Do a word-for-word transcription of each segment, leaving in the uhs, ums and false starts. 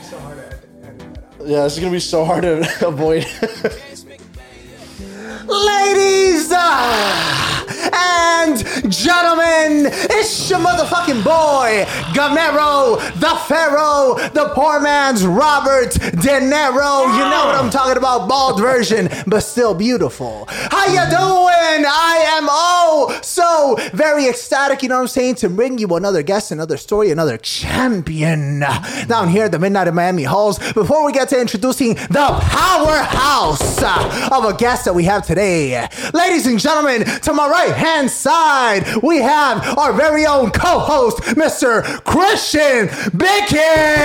so hard to edit that out. Yeah, this is gonna be so hard to avoid. Ladies uh, and gentlemen, it's your motherfucking boy, Gamero, the Pharaoh, the poor man's Robert De Niro. You know what I'm talking about, bald version, but still beautiful. How you doing? I am oh so very ecstatic, you know what I'm saying, to bring you another guest, another story, another champion down here at the Midnight of Miami Halls. Before we get to introducing the powerhouse of a guest that we have today, ladies and gentlemen, to my right hand side, we have our very own co-host, Mister Christian Bickett.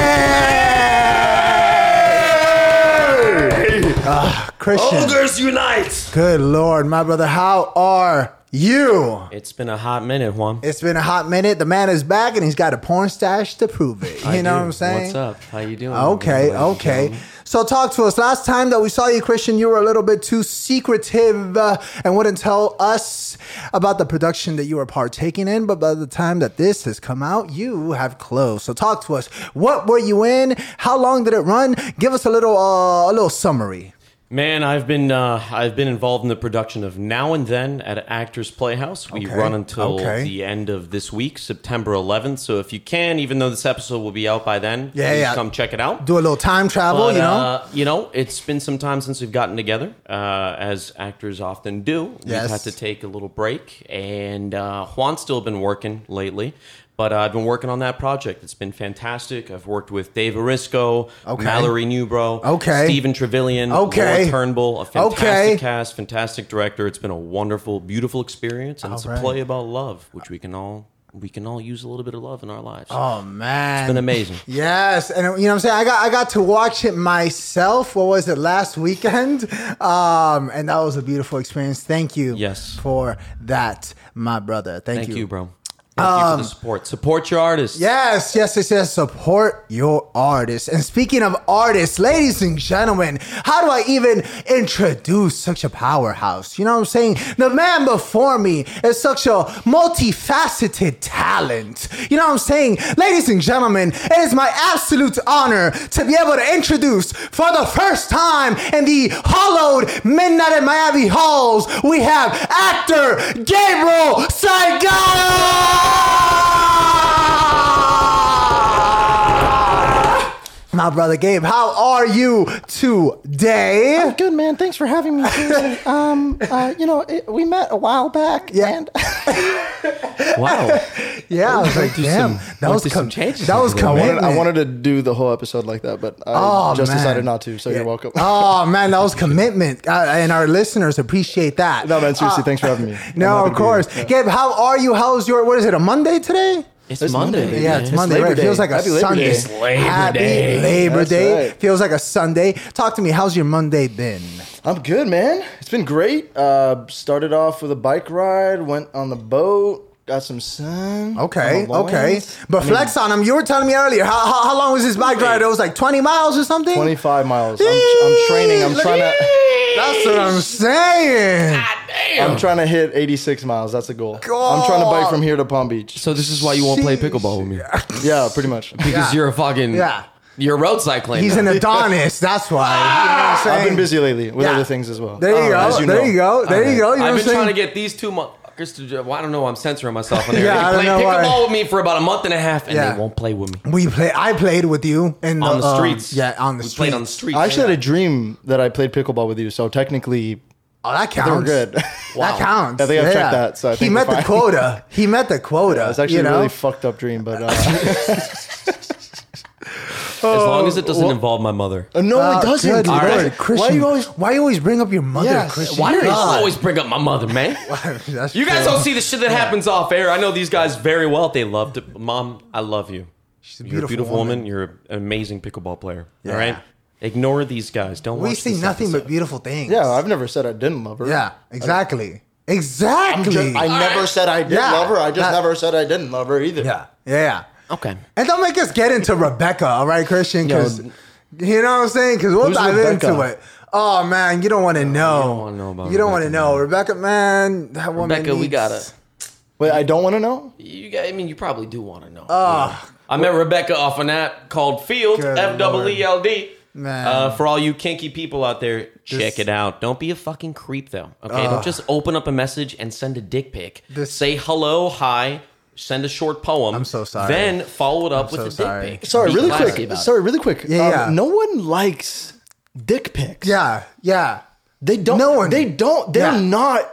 Uh, Christian. Ogres unite! Good Lord, my brother, how are you? It's been a hot minute, Juan. It's been a hot minute. The man is back and he's got a porn stash to prove it. You I know do. what I'm saying? What's up? How you doing? Okay, Ladies and okay. gentlemen? So talk to us. Last time that we saw you, Christian, you were a little bit too secretive uh, and wouldn't tell us about the production that you were partaking in. But by the time that this has come out, you have closed. So talk to us. What were you in? How long did it run? Give us a little, uh, a little summary. Man, I've been uh, I've been involved in the production of Now and Then at Actors Playhouse. We Okay, run until okay. the end of this week, September eleventh. So if you can, even though this episode will be out by then, Yeah, please yeah. come check it out. Do a little time travel, But, you know? uh, you know, it's been some time since we've gotten together, uh, as actors often do. Yes. We've had to take a little break, and uh, Juan's still been working lately. But uh, I've been working on that project. It's been fantastic. I've worked with Dave Arisco, Okay. Mallory Newbro, Okay. Stephen Trevelyan, Okay. Laura Turnbull, a fantastic Okay. cast, fantastic director. It's been a wonderful, beautiful experience, and All it's right. a play about love, which we can all we can all use a little bit of love in our lives. Oh man, It's been amazing. Yes, and you know what I'm saying. I got I got to watch it myself. What was it, last weekend? Um, and that was a beautiful experience. Thank you. Yes. For that, my brother. Thank, Thank you. you, bro. Thank you for the support. Support your artists. Yes, yes, yes, yes. Support your artists. And speaking of artists, ladies and gentlemen, how do I even introduce such a powerhouse? You know what I'm saying? The man before me is such a multifaceted talent. You know what I'm saying? Ladies and gentlemen, it is my absolute honor to be able to introduce for the first time in the hallowed Midnight at Miami Halls, we have actor Gabriel Saigon! My brother Gabe, how are you today? I'm good, man. Thanks for having me. Susan. um, uh, you know, it, we met a while back, Yeah. and Wow. Yeah, I was like, do damn, some- that might was do some com- changes that was over there. I wanted, commitment. I wanted to do the whole episode like that, but I Oh, just man. decided not to. So Yeah. you're welcome. Oh man, that was commitment, uh, and our listeners appreciate that. No, man, seriously, Uh, thanks for having me. I'm No, happy of to be course. here. Yeah. Gabe, how are you? How's your? What is it? A Monday today? It's, It's Monday. Monday, baby. Yeah, it's It's Monday. Labor Right? It feels Day. like a Happy Labor Sunday. Day. It's Labor Happy Day. Labor That's Day. right. Feels like a Sunday. Talk to me. How's your Monday been? I'm good, man. It's been great. Uh, started off with a bike ride, went on the boat, got some sun. Okay, on the loins. okay. But flex on him. You were telling me earlier. How, how, how long was this bike ride? It was like twenty miles or something? twenty-five miles. I'm, I'm training. I'm trying to. That's what I'm saying. I'm trying to hit eighty-six miles. That's the goal. God. I'm trying to bike from here to Palm Beach. So this is why you won't play Sheesh. pickleball with me. Yeah, pretty much. Because Yeah. you're a fucking... Yeah. You're road cycling. He's now. an Adonis. That's why. You know what I'm saying? I've been busy lately with Yeah. other things as well. There you go. As you there know. you go. There you go. You know I've what been I'm trying to saying? get these two motherfuckers to... Well, I don't know. I'm censoring myself on there. Yeah, I they don't play know why. pickleball with me for about a month and a half, and Yeah. they won't play with me. We play. I played with you in On the um, streets. yeah, on the we streets. played on the streets. I actually had a dream that I played pickleball with you, so technically Oh, that counts. they were good. That counts. I think I've yeah. checked that, so I he think met we're the fine. quota. He met the quota. It was actually you a know? really fucked up dream, but uh, As long as it doesn't well- involve my mother. uh, no, Oh, it doesn't. good All Lord, right. Christian. Why you always? Why you always bring up your mother, Yes. Christian? Why do you God. always bring up my mother, man? That's You guys true. don't see the shit that happens off air. I know these guys very well. They loved it. Mom, I love you. She's a You're a beautiful, beautiful woman. woman. You're an amazing pickleball player. Yeah. All right? Ignore these guys. Don't We watch see this nothing but episode. beautiful things. Yeah, I've never said I didn't love her. Yeah, exactly. I'm Exactly. just, I never right. said I did Yeah. love her. I just That- never said I didn't love her either. yeah, yeah, yeah. Okay. And don't make us get into Rebecca, all right, Christian? Because Yo, you know what I'm saying? Because we'll who's dive Rebecca? into it. Oh man, you don't want to know. don't wanna know about You don't want to Rebecca, know, man. Rebecca, man. That woman Rebecca, we needs- gotta. Wait, I don't want to know. You guys, I mean, you probably do want to know. Oh, Yeah. I met Rebecca off an app called Field, Good F W E L D. Man. Uh, for all you kinky people out there, check This- it out. Don't be a fucking creep, though. Okay, don't just open up a message and send a dick pic. This- Say hello, hi, send a short poem. I'm so sorry. Then follow it up I'm with so a sorry. dick pic. Sorry, Be really classy quick. about it. Sorry, really quick. Yeah, Um, yeah. No one likes dick pics. Yeah, yeah. They don't. No one- They don't. They're Yeah. not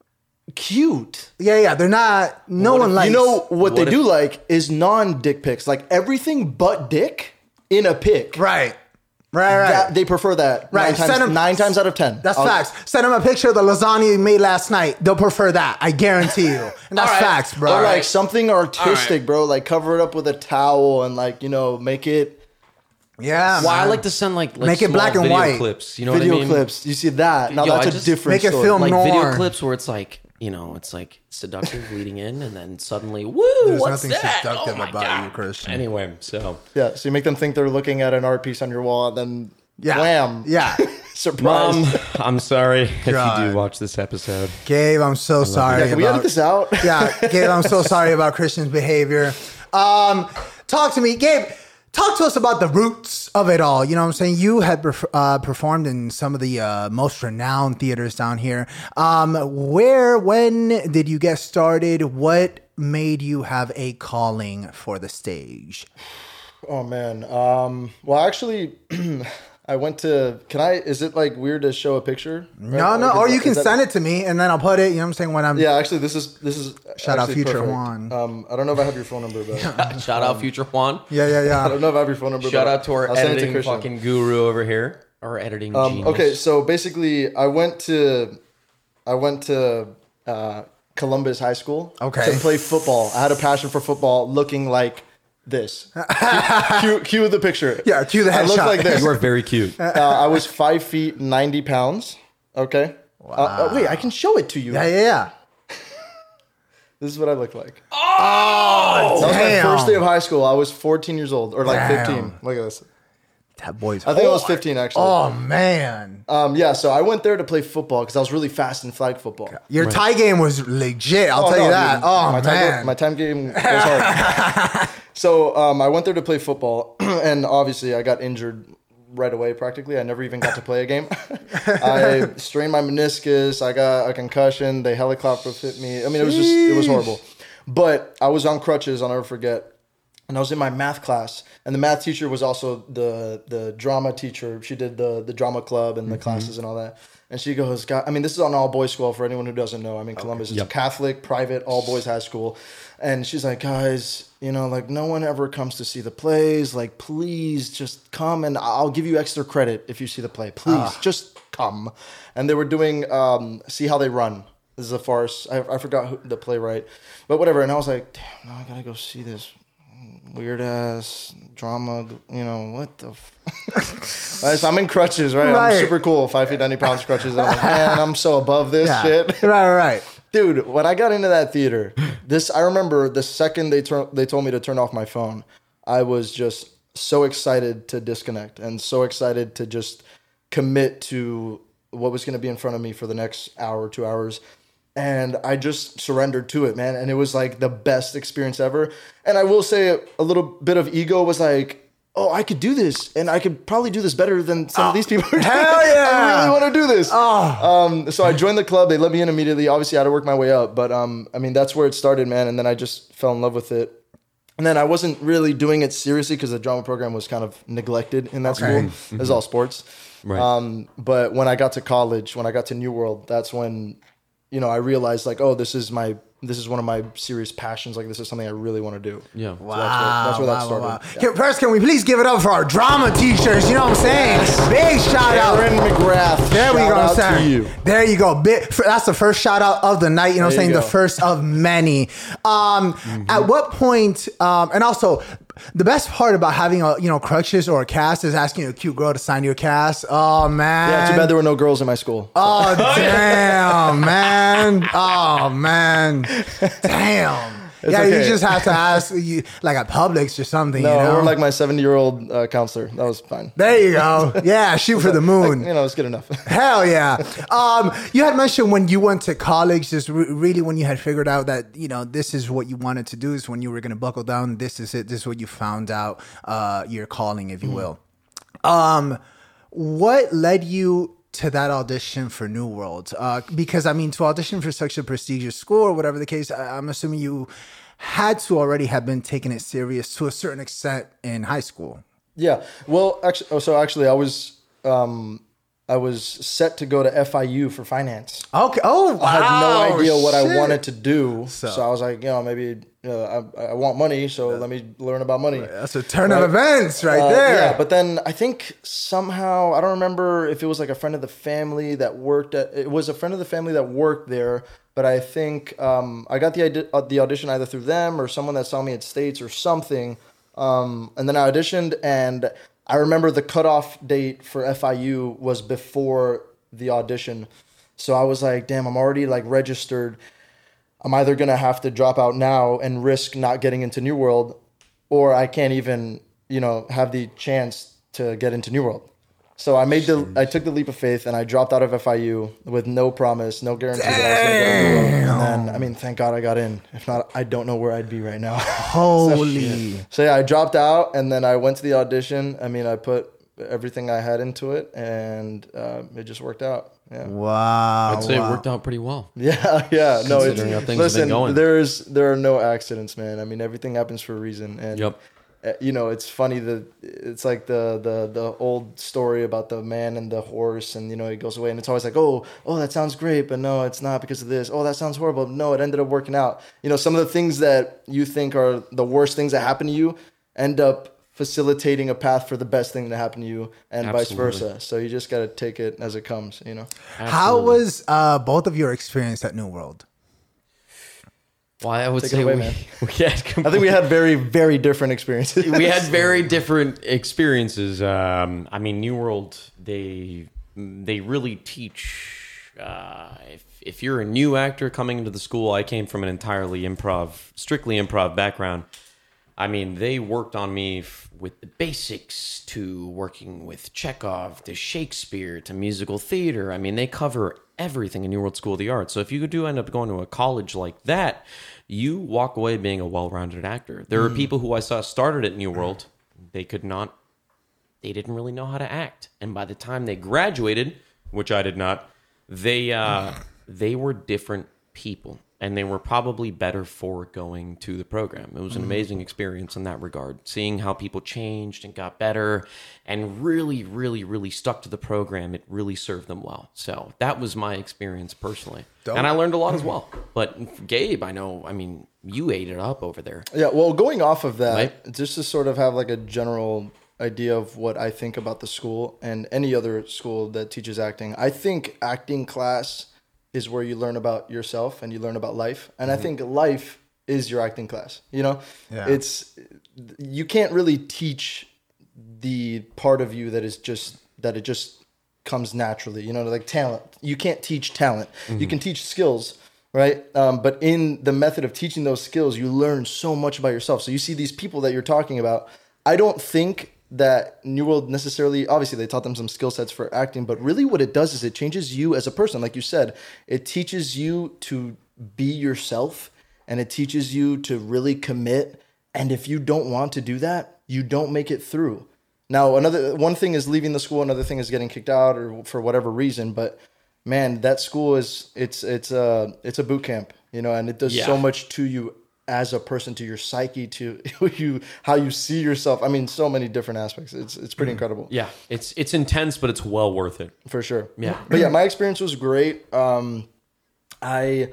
cute. Yeah, yeah. They're not. No What one if- likes. You know what, What they if- do like is non-dick pics, like everything but dick in a pic. Right. Right, right. That, they prefer that. Right, Nine times, send 'em- nine times out of ten. That's I'll- facts. Send them a picture of the lasagna you made last night. They'll prefer that. I guarantee you. And that's All right. facts, bro. Or like Alright. something artistic, Alright. bro. Like cover it up with a towel and like you know make it Yeah, Well, I man. like to send like, like Make it small black and video white. clips. You know video what I mean? clips. You see that? Now Yo, that's I a just- different Make it story. film Like noir. video clips where it's like, you know, it's like seductive leading in, and then suddenly, woo, There's what's nothing that? seductive Oh my about God. you, Christian. Anyway, so Yeah, so you make them think they're looking at an art piece on your wall, and then Yeah. wham, Yeah. surprise. Mom, I'm sorry if God. you do watch this episode. Gabe, I'm so sorry. Yeah, can we about- edit this out? Yeah, Gabe, I'm so sorry about Christian's behavior. Um, talk to me, Gabe. Talk to us about the roots of it all. You know what I'm saying? You had perf- uh, performed in some of the uh, most renowned theaters down here. Um, where, when did you get started? What made you have a calling for the stage? Oh man. Um, well, actually, I went to. Can I? Is it like weird to show a picture? No, no, or you can send it to me and then I'll put it, you know what I'm saying, when I'm... Yeah, actually, this is this is Shout out actually Future perfect. Juan. Um, I don't know if I have your phone number, but Shout out Future Juan. Yeah, yeah, I yeah. don't know if I have your phone number. Shout but out to our I'll send it editing Christian. fucking guru over here. Our editing Um, genius. okay, so basically, I went to I went to uh, Columbus High School Okay. to play football. I had a passion for football, looking like this. cue, cue the picture. Yeah, cue the I looked headshot. like this. You are very cute. Uh, I was five feet ninety pounds. Okay. Uh, uh, wait, I can show it to you. Yeah, yeah, yeah. This is what I look like. Oh, That was my damn. first day of high school. I was fourteen years old, or like Damn. fifteen. Look at this. That boy's I think I was hard. fifteen actually. Oh, man. Um, yeah, so I went there to play football because I was really fast in flag football. Your tie game was legit. I'll Oh, tell no, you that. dude. Oh, my Time, man. my time game was hard. So um, I went there to play football, and obviously I got injured right away. Practically, I never even got to play a game. I strained my meniscus. I got a concussion. They helicopter fit me. I mean, it was just it was horrible. But I was on crutches. I'll never forget. And I was in my math class, and the math teacher was also the the drama teacher. She did the the drama club and the classes and all that. And she goes, God, I mean, this is an all boys school for anyone who doesn't know. I mean, Columbus is a Catholic, private, all boys high school. And she's like, guys, you know, like no one ever comes to see the plays. Like, please just come and I'll give you extra credit if you see the play. Please just come. And they were doing um, See How They Run. This is a farce. I, I forgot who, the playwright, but whatever. And I was like, damn, no, I gotta go see this weird ass drama. You know what the? F-? Right, so I'm in crutches, right? Right. I'm super cool, five feet ninety pounds crutches. And I'm like, man, I'm so above this Yeah. shit. Right, right, right. Dude, when I got into that theater, this I remember the second they tur- they told me to turn off my phone, I was just so excited to disconnect and so excited to just commit to what was going to be in front of me for the next hour, two hours. And I just surrendered to it, man. And it was like the best experience ever. And I will say a little bit of ego was like, oh, I could do this, and I could probably do this better than some of these people are doing. hell yeah. I really want to do this. Um, so I joined the club. They let me in immediately. Obviously, I had to work my way up, but um, I mean, that's where it started, man. And then I just fell in love with it. And then I wasn't really doing it seriously because the drama program was kind of neglected in that Okay. school. It was all sports. Right. Um, but when I got to college, when I got to New World, that's when, you know, I realized like, oh, this is my, this is one of my serious passions. Like, this is something I really want to do. Yeah. So that's where, that's where that wow, started. wow. Yeah. Can- First, can we please give it up for our drama teachers? You know what I'm saying? Big shout out. Aaron McGrath. There we shout go. out Sam. to you. There you go. Bit, that's the first shout out of the night. You know what I'm There saying? you The go. first of many. Um, Mm-hmm. At what point, um, and also, the best part about having a you know crutches or a cast is asking a cute girl to sign your cast. Oh man. Yeah, too bad there were no girls in my school. Oh damn, man. Oh man. Damn. yeah, okay. you just have to ask you like at Publix or something. No, you know? or like my seventy-year-old uh, counselor. That was fine. There you go. Yeah, shoot for the moon. You know, it's good enough. Hell yeah. Um, you had mentioned when you went to college, just re- really when you had figured out that, you know, this is what you wanted to do, is when you were going to buckle down. This is it. This is what you found out, uh, your calling, if you will. Um, what led you to that audition for New World? Uh, because, I mean, to audition for such a prestigious school or whatever the case, I- I'm assuming you had to already have been taking it serious to a certain extent in high school. Yeah. Well, actually, oh, so actually, I was um, I was set to go to F I U for finance. Okay. Oh, wow. I had no idea what Shit. I wanted to do, So- so, I was like, you know, maybe uh, I, I want money, so let me learn about money. That's a turn Right. of events right Uh, there. Yeah, but then I think somehow, I don't remember if it was like a friend of the family that worked at, it was a friend of the family that worked there, but I think um, I got the ide- uh, the audition either through them or someone that saw me at States or something. Um, and then I auditioned, and I remember the cutoff date for F I U was before the audition. So I was like, damn, I'm already like registered. I'm either going to have to drop out now and risk not getting into New World, or I can't even, you know, have the chance to get into New World. So I made the, I took the leap of faith and I dropped out of F I U with no promise, no guarantee that I was going to get into New World. And then, I mean, thank God I got in. If not, I don't know where I'd be right now. Holy. So yeah, I dropped out and then I went to the audition. I mean, I put everything I had into it, and uh, it just worked out. Yeah. Wow. I'd say wow. it worked out pretty well. Yeah, yeah. No, it's, Considering how things have been listen, going. there's there are no accidents, man. I mean, everything happens for a reason. And Yep. uh, you know, it's funny that it's like the the the old story about the man and the horse, and you know, he goes away, and it's always like, oh, oh, that sounds great, but no, it's not because of this. Oh, that sounds horrible. No, it ended up working out. You know, some of the things that you think are the worst things that happen to you end up facilitating a path for the best thing to happen to you, and Absolutely. vice versa. So you just got to take it as it comes, you know. How Absolutely. was uh, both of your experience at New World? Well, I would Take it say away, we, man. we had I think we had very, very different experiences. we had very different experiences. Um, I mean, New World, they they really teach. Uh, if if you're a new actor coming into the school, I came from an entirely improv, strictly improv background. I mean, they worked on me f- with the basics to working with Chekhov to Shakespeare to musical theater. I mean, they cover everything in New World School of the Arts. So if you do end up going to a college like that, you walk away being a well-rounded actor. There are people who I saw started at New World. They could not, they didn't really know how to act. And by the time they graduated, which I did not, they uh, they were different people. And they were probably better for going to the program. It was an amazing experience in that regard. Seeing how people changed and got better and really, really, really stuck to the program. It really served them well. So that was my experience personally. Dope. And I learned a lot as well. But Gabe, I know, I mean, you ate it up over there. Yeah, well, going off of that, Right. just to sort of have like a general idea of what I think about the school and any other school that teaches acting, I think acting class is where you learn about yourself and you learn about life. And I think life is your acting class. You know, Yeah. it's, you can't really teach the part of you that is just, that it just comes naturally, you know, like talent. You can't teach talent. You can teach skills, right? Um, but in the method of teaching those skills, you learn so much about yourself. So you see these people that you're talking about. I don't think that New World necessarily, obviously they taught them some skill sets for acting, but really what it does is it changes you as a person. Like you said, it teaches you to be yourself, and it teaches you to really commit. And if you don't want to do that, you don't make it through. Now, another one thing is leaving the school, another thing is getting kicked out or for whatever reason. But man, that school is it's it's a it's a boot camp, you know, and it does Yeah. so much to you as a person, to your psyche, to you how you see yourself. I mean, so many different aspects. It's it's pretty incredible. Yeah, it's it's intense, but it's well worth it. For sure. Yeah. But yeah, my experience was great. Um, I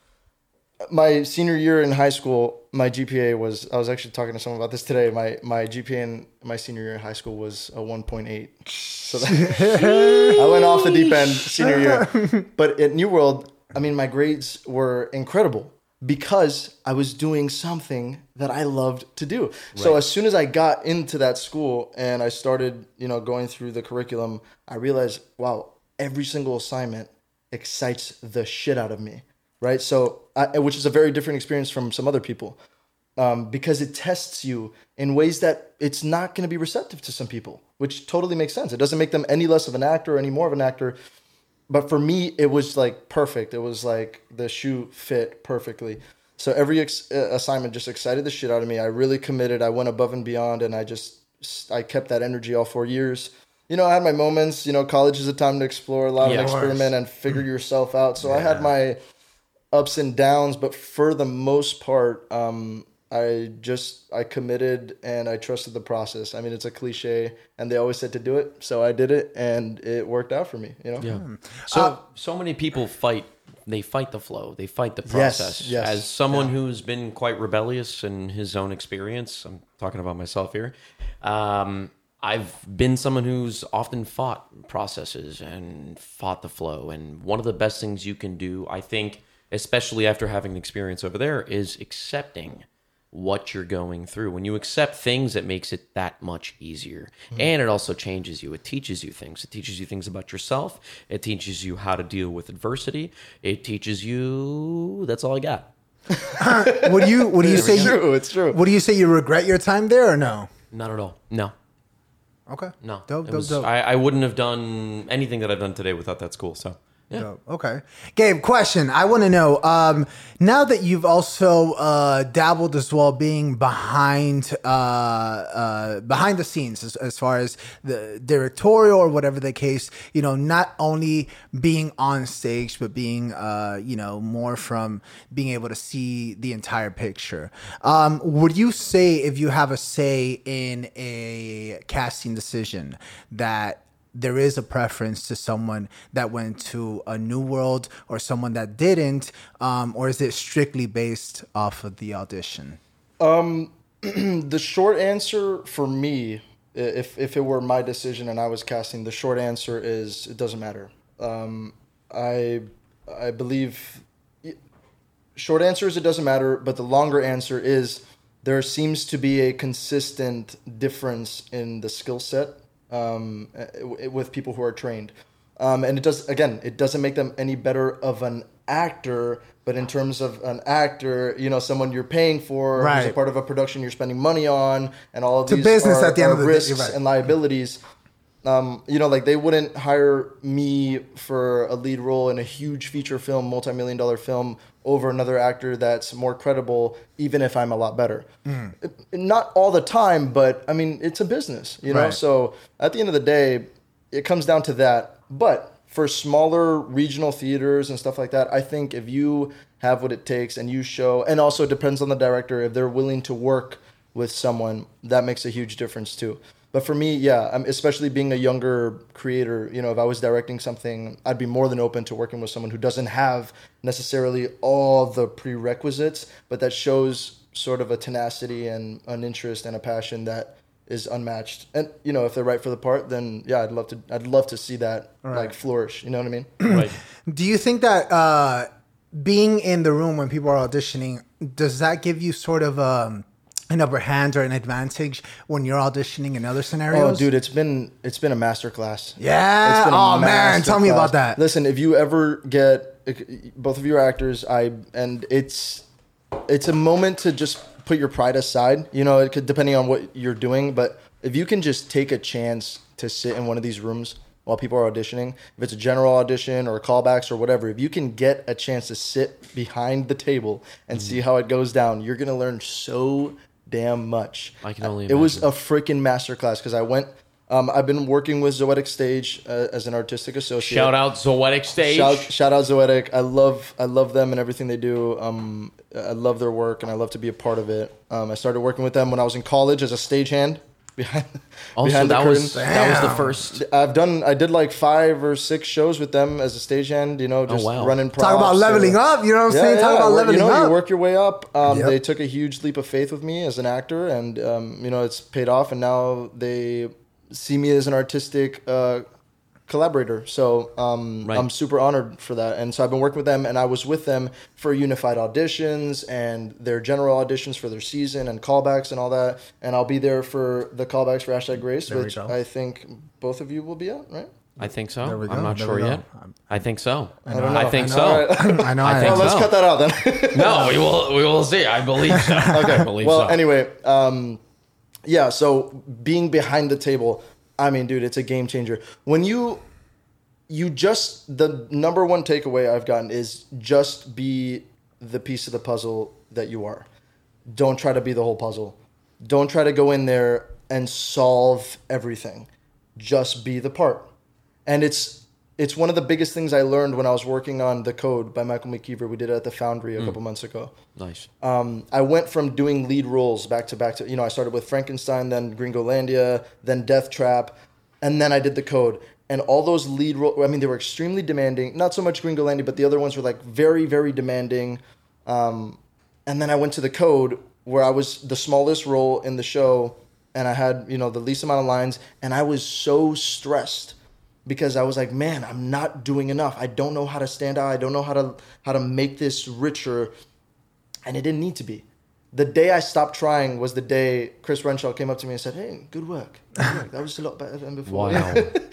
my senior year in high school, my G P A was, I was actually talking to someone about this today. My my G P A in my senior year in high school was a one point eight. So that, I went off the deep end senior year. But at New World, I mean, my grades were incredible because I was doing something that I loved to do. So as soon as I got into that school and I started, you know, going through the curriculum, I realized, wow, every single assignment excites the shit out of me. right? So, I, which is a very different experience from some other people, um, because it tests you in ways that it's not going to be receptive to some people, which totally makes sense. It doesn't make them any less of an actor or any more of an actor. But for me, it was like perfect. It was like the shoe fit perfectly. So every ex- assignment just excited the shit out of me. I really committed. I went above and beyond, and I just I kept that energy all four years. You know, I had my moments. You know, college is a time to explore a lot Yeah, and of experiment and figure yourself out. So Yeah. I had my ups and downs, but for the most part, um, I just I committed and I trusted the process. I mean, it's a cliche, and they always said to do it, so I did it, and it worked out for me. You know, Yeah. So so many people fight. They fight the flow. They fight the Yes, process. yes, As someone who's been quite rebellious in his own experience, I'm talking about myself here. Um, I've been someone who's often fought processes and fought the flow. And one of the best things you can do, I think, especially after having an experience over there, is accepting what you're going through. When you accept things, it makes it that much easier. Mm. And it also changes you. It teaches you things. It teaches you things about yourself. It teaches you how to deal with adversity. It teaches you... That's all I got. Would you would you It's say true, you, it's true. Would you say you regret your time there or no? Not at all. No. Okay. No. Dope, It dope, was- dope. I, I wouldn't have done anything that I've done today without that school. So, yeah. Dope. Okay. Gabe, question. I want to know, um, now that you've also uh, dabbled as well being behind uh, uh, behind the scenes as, as far as the directorial or whatever the case, you know, not only being on stage, but being, uh, you know, more from being able to see the entire picture. Um, would you say if you have a say in a casting decision that there is a preference to someone that went to a New World or someone that didn't, um, or is it strictly based off of the audition? The short answer for me, if if it were my decision and I was casting, the short answer is it doesn't matter. Um, I I believe short answer is it doesn't matter, but the longer answer is there seems to be a consistent difference in the skill set um, with people who are trained. Um, and it does, again, it doesn't make them any better of an actor, but in terms of an actor, you know, someone you're paying for, Right. who's a part of a production you're spending money on, and all of It's a these business are, at the end are of the day, risks right. and liabilities. Um, you know, like they wouldn't hire me for a lead role in a huge feature film, multi-million dollar film over another actor that's more credible, even if I'm a lot better. Mm. Not all the time, but I mean, it's a business, you know? Right. So at the end of the day, it comes down to that. But for smaller regional theaters and stuff like that, I think if you have what it takes and you show, and also it depends on the director, if they're willing to work with someone, that makes a huge difference too. But for me, yeah, I'm, especially being a younger creator, you know, if I was directing something, I'd be more than open to working with someone who doesn't have necessarily all the prerequisites, but that shows sort of a tenacity and an interest and a passion that is unmatched. And, you know, if they're right for the part, then yeah, I'd love to, I'd love to see that like flourish. You know what I mean? Right. Do you think that uh, being in the room when people are auditioning, does that give you sort of um, an upper hand or an advantage when you're auditioning in other scenarios? Oh, dude, it's been it's been a masterclass. Yeah? It's been a Oh, man, tell me masterclass. about that. Listen, if you ever get both of you are actors, I and it's it's a moment to just put your pride aside. You know, it could, depending on what you're doing, but if you can just take a chance to sit in one of these rooms while people are auditioning, if it's a general audition or callbacks or whatever, if you can get a chance to sit behind the table and Mm-hmm. see how it goes down, you're gonna learn so damn much. I can only It was a imagine. freaking masterclass because I went. Um, I've been working with Zoetic Stage uh, as an artistic associate. Shout out Zoetic Stage. Shout, shout out Zoetic. I love I love them and everything they do. Um, I love their work and I love to be a part of it. Um, I started working with them when I was in college as a stagehand behind also, behind the that curtain. was that was the Damn. first. I've done I did like five or six shows with them as a stagehand. You know, just wow. running props. Talk about leveling or- up, you know what I'm yeah, saying? yeah, Talk about work- leveling you know, up. You work your way up. Um, Yep. They took a huge leap of faith with me as an actor, and um, you know it's paid off. And now they see me as an artistic uh, collaborator. So um, Right. I'm super honored for that. And so I've been working with them, and I was with them for Unified auditions and their general auditions for their season and callbacks and all that. And I'll be there for the callbacks for Hashtag Grace, There we which go. I think both of you will be at, right? I think so. There we go. I'm not There sure we go. yet. I think so. I don't know. I think I know, so. right? I know. I I think Well, let's so. cut that out then. No, we will. We will see. I believe so. Okay. I believe well, so. anyway, um, yeah. So being behind the table, I mean, dude, it's a game changer. When you, you just the number one takeaway I've gotten is just be the piece of the puzzle that you are. Don't try to be the whole puzzle. Don't try to go in there and solve everything. Just be the part. And it's it's one of the biggest things I learned when I was working on The Code by Michael McKeever. We did it at the Foundry a mm. couple months ago. Nice. Um, I went from doing lead roles back to back to, you know, I started with Frankenstein, then Gringolandia, then Death Trap, and then I did The Code. And all those lead roles, I mean, they were extremely demanding. Not so much Gringolandia, but the other ones were like very, very demanding. Um, and then I went to The Code, where I was the smallest role in the show, and I had, you know, the least amount of lines, and I was so stressed because I was like, man, I'm not doing enough. I don't know how to stand out. I don't know how to how to make this richer, and it didn't need to be. The day I stopped trying was the day Chris Renshaw came up to me and said, hey, good work. Good work. That was a lot better than before. Wow.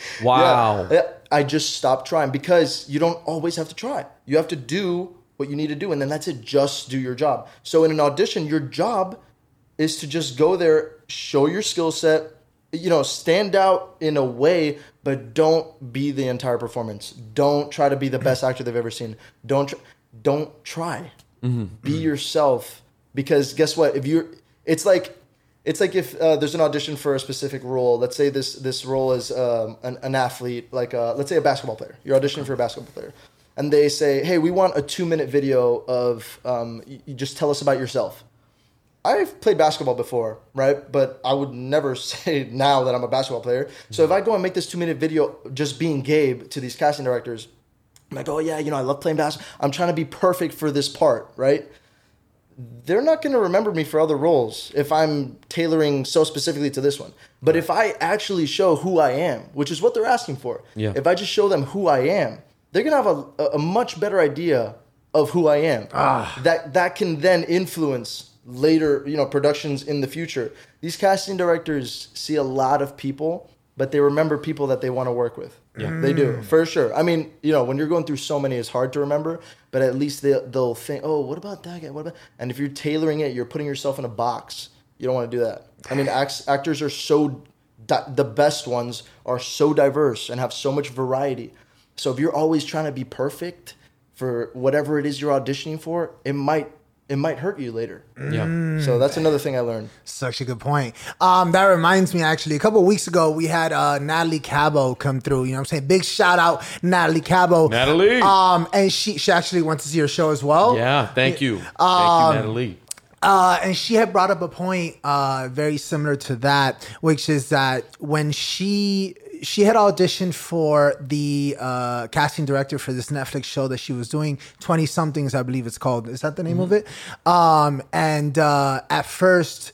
Wow. Yeah. I just stopped trying because you don't always have to try. You have to do what you need to do, and then that's it. Just do your job. So in an audition, your job is to just go there, show your skill set, you know, stand out in a way, but don't be the entire performance. Don't try to be the best actor they've ever seen. Don't tr- don't try. Mm-hmm. Be yourself, because guess what? If you're, it's like it's like if uh, there's an audition for a specific role. Let's say this this role is um, an, an athlete, like uh, let's say a basketball player. You're auditioning for a basketball player. And they say, hey, we want a two-minute video of, um, you, you just tell us about yourself. I've played basketball before, right? But I would never say now that I'm a basketball player. So if I go and make this two-minute video just being Gabe to these casting directors, I'm like, oh, yeah, you know, I love playing basketball. I'm trying to be perfect for this part, right? They're not going to remember me for other roles if I'm tailoring so specifically to this one. But if I actually show who I am, which is what they're asking for, yeah. if I just show them who I am, they're going to have a, a much better idea of who I am. Ah. That that can then influence later, you know, productions in the future. These casting directors see a lot of people, but they remember people that they want to work with. Yeah. They do, for sure. I mean, you know, when you're going through so many, it's hard to remember, but at least they, they'll think, oh, what about that guy? What about? And if you're tailoring it, you're putting yourself in a box. You don't want to do that. I mean, act, actors are so, di- the best ones are so diverse and have so much variety. So if you're always trying to be perfect for whatever it is you're auditioning for, it might it might hurt you later. Yeah. So that's another thing I learned. Such a good point. Um, that reminds me, actually, a couple of weeks ago, we had uh, Natalie Cabo come through. You know what I'm saying? Big shout out, Natalie Cabo. Natalie. Um, and she she actually went to see your show as well. Yeah. Thank you. Thank Um, you, Natalie. Uh, and she had brought up a point uh, very similar to that, which is that when she she had auditioned for the uh, casting director for this Netflix show that she was doing, twenty somethings, I believe it's called. Is that the name mm-hmm. of it? Um, and uh, at first,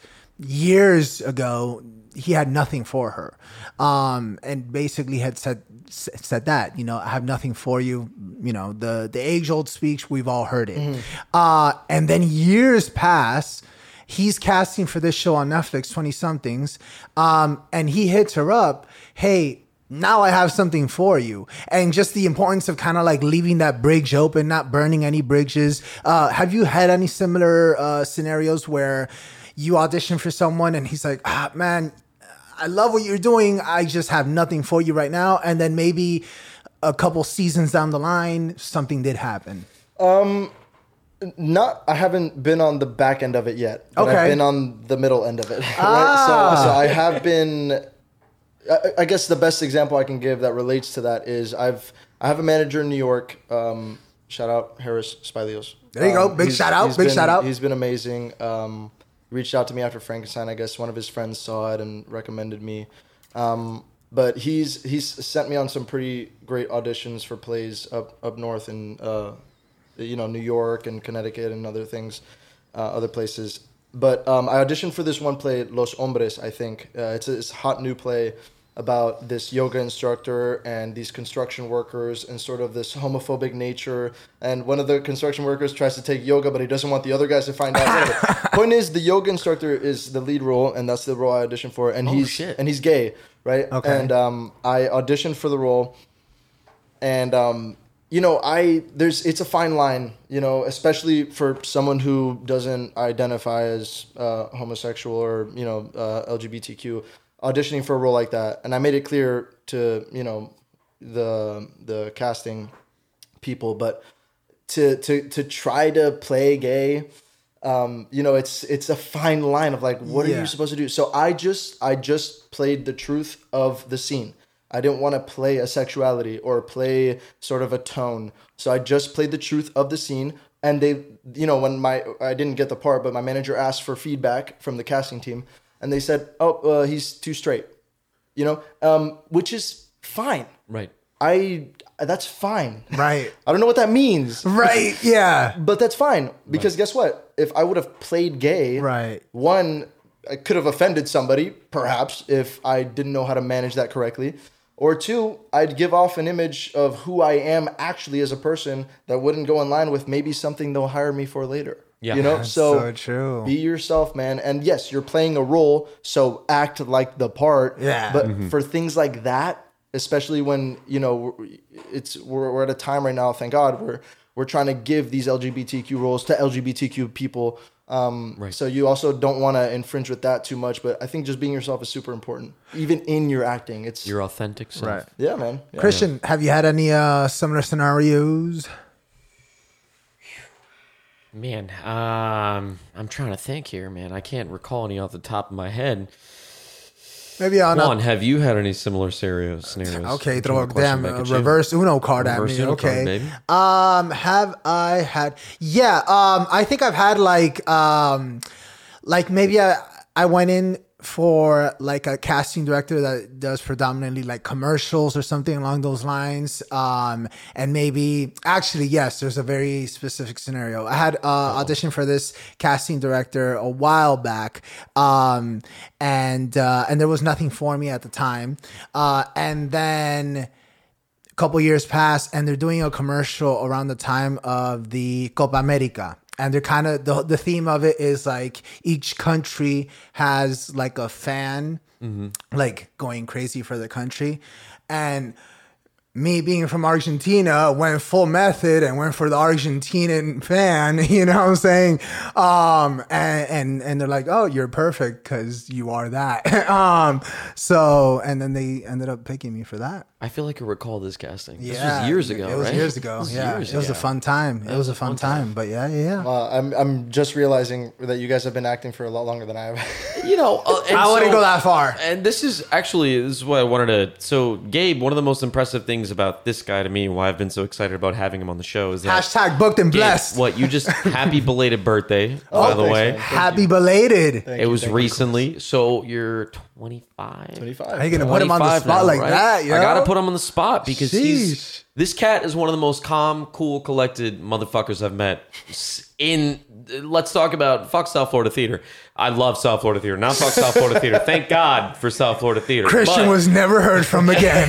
years ago, he had nothing for her, um, and basically had said said that, you know, I have nothing for you. You know, the the age old speech, we've all heard it. Mm-hmm. Uh, and then years pass. He's casting for this show on Netflix, twenty somethings, um, and he hits her up. Hey, now I have something for you. And just the importance of kind of like leaving that bridge open, not burning any bridges. Uh, have you had any similar uh, scenarios where you audition for someone and he's like, ah, man, I love what you're doing. I just have nothing for you right now. And then maybe a couple seasons down the line, something did happen. Um, not, I haven't been on the back end of it yet, but okay. I've been on the middle end of it. Right? Ah. So, so I have been, I, I guess the best example I can give that relates to that is I've, I have a manager in New York. Um, shout out Harris Spilios. There you um, go. Big shout out. Big been, shout out. He's been amazing. Um, reached out to me after Frankenstein. I guess one of his friends saw it and recommended me. Um, but he's he's sent me on some pretty great auditions for plays up up north in uh, you know, New York and Connecticut and other things, uh, other places. But um, I auditioned for this one play, Los Hombres. I think uh, it's a it's a hot new play about this yoga instructor and these construction workers and sort of this homophobic nature. And one of the construction workers tries to take yoga, but he doesn't want the other guys to find out. Point is, the yoga instructor is the lead role, and that's the role I auditioned for. And Oh, he's shit. and he's gay, right? Okay. And um, I auditioned for the role, and um, you know, I there's it's a fine line, you know, especially for someone who doesn't identify as uh, homosexual or you know uh, L G B T Q, auditioning for a role like that. And I made it clear to you know the the casting people, but to to to try to play gay. Um, you know, it's it's a fine line of like, what Yeah. are you supposed to do? So I just I just played the truth of the scene. I didn't want to play a sexuality or play sort of a tone. So I just played the truth of the scene. And they, you know, when my I didn't get the part, but my manager asked for feedback from the casting team, and they said, "Oh, uh, he's too straight," you know, um, which is fine. Right. I that's fine. Right. I don't know what that means. Right. Yeah. But that's fine because guess what? If I would have played gay, Right. one, I could have offended somebody, perhaps, if I didn't know how to manage that correctly. Or two, I'd give off an image of who I am actually as a person that wouldn't go in line with maybe something they'll hire me for later. Yeah. You know, That's so, so true. be yourself, man. And yes, you're playing a role, so act like the part. Yeah. But Mm-hmm. for things like that, especially when you know it's we're, we're at a time right now, thank God, where we're trying to give these L G B T Q roles to L G B T Q people. Um, Right. So you also don't want to infringe with that too much. But I think just being yourself is super important, even in your acting. It's Your authentic self. Right. yeah, man. Yeah. Christian, have you had any uh, similar scenarios? Man, um, I'm trying to think here, man. I can't recall any off the top of my head. Maybe on Juan, a, have you had any similar scenarios? scenarios? okay, I'm throw a throwing the question damn back uh, at you. reverse Uno card Reverse at me. Uno okay. card, baby. Um, have I had? Yeah. Um, I think I've had like um, like maybe I I went in for like a casting director that does predominantly like commercials or something along those lines. Um, and maybe actually, yes, there's a very specific scenario. I had uh, auditioned for this casting director a while back. Um, and, uh, and there was nothing for me at the time. Uh, and then a couple years passed and they're doing a commercial around the time of the Copa America. And they're kind of, the, the theme of it is like each country has like a fan, like going crazy for the country. And me being from Argentina went full method and went for the Argentinian fan, you know what I'm saying? Um, and, and, and they're like, oh, you're perfect because you are that. um, so, and then they ended up picking me for that. I feel like I recall this casting. This Yeah, was years ago, It was right? years ago. This was yeah, years it was a ago. fun time. It was a fun time. But yeah, yeah, yeah. Uh, I'm I'm just realizing that you guys have been acting for a lot longer than I have. You know, uh, and I wouldn't so- go that far. And this is actually this is what I wanted to. So, Gabe, one of the most impressive things about this guy to me, why I've been so excited about having him on the show, is that Hashtag booked and Gabe, blessed. what you just happy belated birthday, Oh, by the thanks, way. man. Happy belated. Thank It you, was thank you. recently. So you're twenty-five. twenty-five. How you gonna put him on the twenty-five spot now, like right? that? Yo? I gotta put him on the spot because he's Sheesh. this cat is one of the most calm, cool, collected motherfuckers I've met. In let's talk about fuck South Florida theater. I love South Florida theater, not fuck South Florida theater. Thank God for South Florida theater. Christian But- was never heard from again.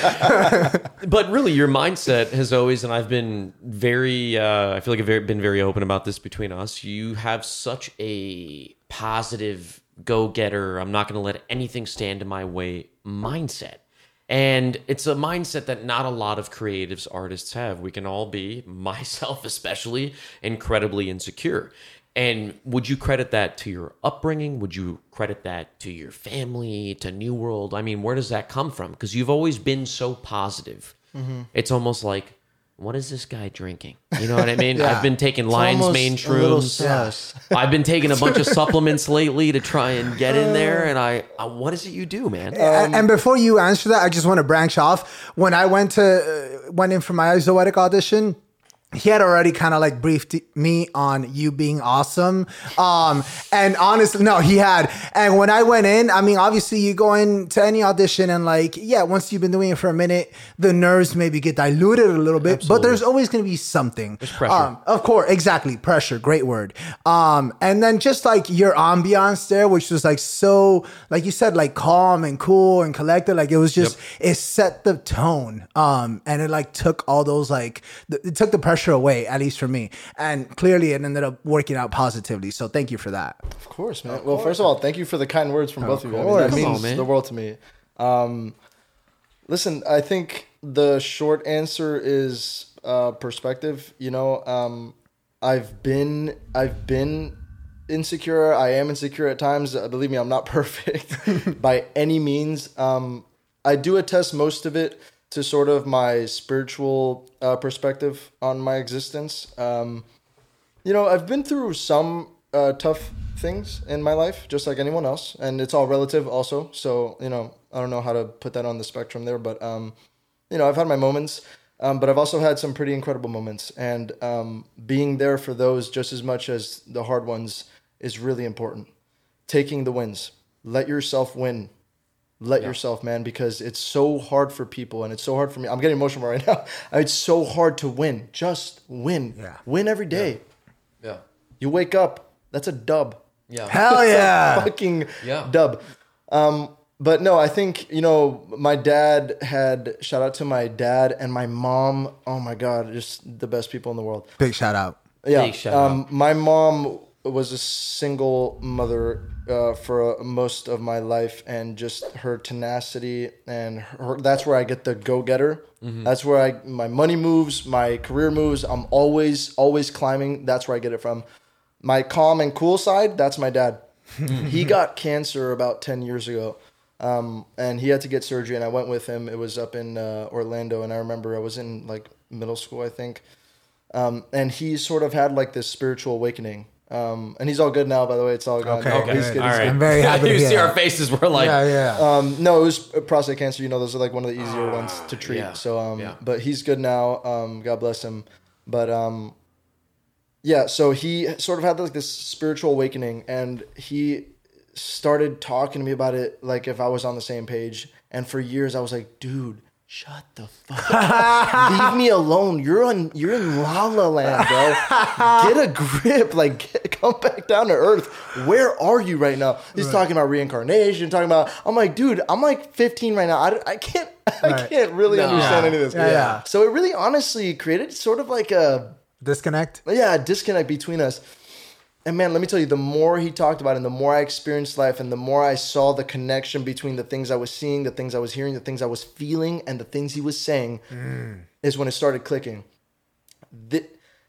But really, your mindset has always, and I've been very, uh, I feel like I've very, been very open about this between us. You have such a positive, go-getter, I'm not going to let anything stand in my way mindset. And it's a mindset that not a lot of creatives, artists have. We can all be, myself especially, incredibly insecure. And would you credit that to your upbringing? Would you credit that to your family, to New World? I mean, where does that come from? Because you've always been so positive. Mm-hmm. It's almost like, what is this guy drinking? You know what I mean? Yeah. I've been taking lion's almost mane a little shrooms. sus. I've been taking a bunch of supplements lately to try and get in there. And I, I what is it you do, man? and, and before you answer that, I just want to branch off. When I went to uh, went in for my Zoetic audition, he had already kind of like briefed me on you being awesome. Um, and honestly, no, he had. And when I went in, I mean, obviously you go into any audition and like, yeah, once you've been doing it for a minute, the nerves maybe get diluted a little bit, Absolutely. but there's always going to be something. There's pressure. Um, of course, exactly. Pressure, great word. Um, and then just like your ambiance there, which was like so, like you said, like calm and cool and collected. Like it was just, it set the tone. Um, and it like took all those like, th- it took the pressure away, at least for me. And clearly it ended up working out positively. So thank you for that. Of course, man. Well, first of all, thank you for the kind words from both of you. I mean, course. that Come means on, man. the world to me. Um, listen, I think the short answer is uh, perspective. You know, um, I've been I've been insecure. I am insecure at times. Uh, believe me, I'm not perfect by any means. Um, I do attest most of it to sort of my spiritual uh, perspective on my existence. Um, you know, I've been through some uh, tough things in my life, just like anyone else, and it's all relative also. So, you know, I don't know how to put that on the spectrum there, but, um, you know, I've had my moments, um, but I've also had some pretty incredible moments, and um, being there for those just as much as the hard ones is really important. Taking the wins. Let yourself win. Let yeah. yourself, man, because it's so hard for people, and it's so hard for me. I'm getting emotional right now. It's so hard to win. Just win. Yeah. Win every day. Yeah. yeah. You wake up. That's a dub. Yeah. Hell That's yeah. a fucking yeah. dub. Um, but no, I think, you know, my dad had, shout out to my dad and my mom. Oh my God, just the best people in the world. Big shout out. Yeah. Big shout um, out. My mom was a single mother uh, for uh, most of my life, and just her tenacity, and her, that's where I get the go-getter. Mm-hmm. That's where I my money moves, my career moves. I'm always, always climbing. That's where I get it from. My calm and cool side, that's my dad. He got cancer about ten years ago, um, and he had to get surgery, and I went with him. It was up in uh, Orlando, and I remember I was in like middle school, I think, um, and he sort of had like this spiritual awakening. Um, and he's all good now, by the way. It's all gone. Okay, no, okay. he's good. All He's right. good. I'm very happy to You hear see that. our faces. We're like, Yeah, yeah. Um, no, it was prostate cancer. You know, those are like one of the easier ones to treat. yeah, So, um, yeah. but he's good now. Um, God bless him. But, um, yeah, so he sort of had like this spiritual awakening, and he started talking to me about it like if I was on the same page. And for years I was like, dude, shut the fuck up. Leave me alone. You're on you're in La La Land, bro. Get a grip. Like get, come back down to earth. Where are you right now? He's right. talking about reincarnation, talking about I'm like, dude, I'm like fifteen right now. I, I can't I Right. can't really No. understand any of this. Yeah, yeah. So it really honestly created sort of like a Disconnect? yeah, a disconnect between us. And man, let me tell you, the more he talked about it, and the more I experienced life, and the more I saw the connection between the things I was seeing, the things I was hearing, the things I was feeling, and the things he was saying, mm. is when it started clicking. The,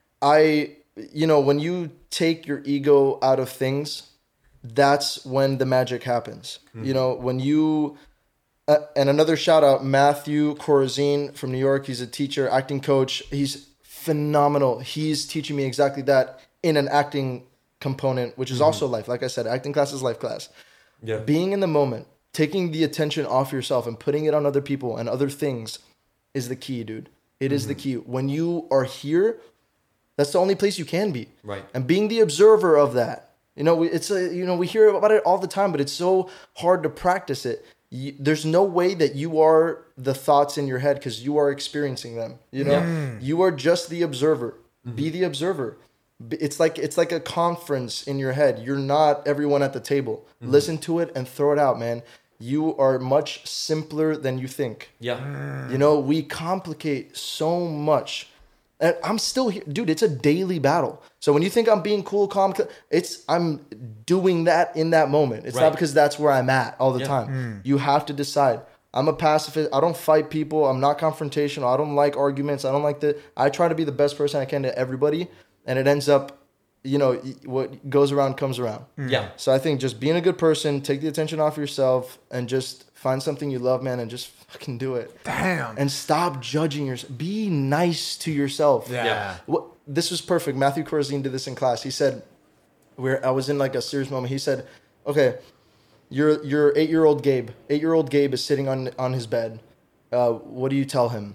I, you know, when you take your ego out of things, that's when the magic happens. Mm. You know, when you, uh, and another shout out, Matthew Corazine from New York. He's a teacher, acting coach. He's phenomenal. He's teaching me exactly that in an acting component, which is mm-hmm. also life. Like I said, acting class is life class. Yeah. Being in the moment, taking the attention off yourself and putting it on other people and other things is the key, dude. It mm-hmm. is the key. When you are here, that's the only place you can be. Right. And being the observer of that. You know, it's a, you know, we hear about it all the time, but it's so hard to practice it. You, there's no way that you are the thoughts in your head because you are experiencing them. You know, yeah. you are just the observer. Mm-hmm. Be the observer. It's like it's like a conference in your head. You're not everyone at the table. Mm-hmm. Listen to it and throw it out, man. You are much simpler than you think. Yeah. You know, we complicate so much. And I'm still here. Dude, it's a daily battle. So when you think I'm being cool, calm, it's I'm doing that in that moment. It's right. not because that's where I'm at all the yeah. time. Mm. You have to decide. I'm a pacifist. I don't fight people. I'm not confrontational. I don't like arguments. I don't like the I try to be the best person I can to everybody. And it ends up, you know, what goes around comes around. Yeah. So I think just being a good person, take the attention off yourself, and just find something you love, man, and just fucking do it. Damn. And stop judging yourself. Be nice to yourself. Yeah. yeah. What, this was perfect. Matthew Corazine did this in class. He said, where I was in like a serious moment. He said, okay, your your eight-year-old Gabe, eight-year-old Gabe is sitting on on his bed. Uh, what do you tell him?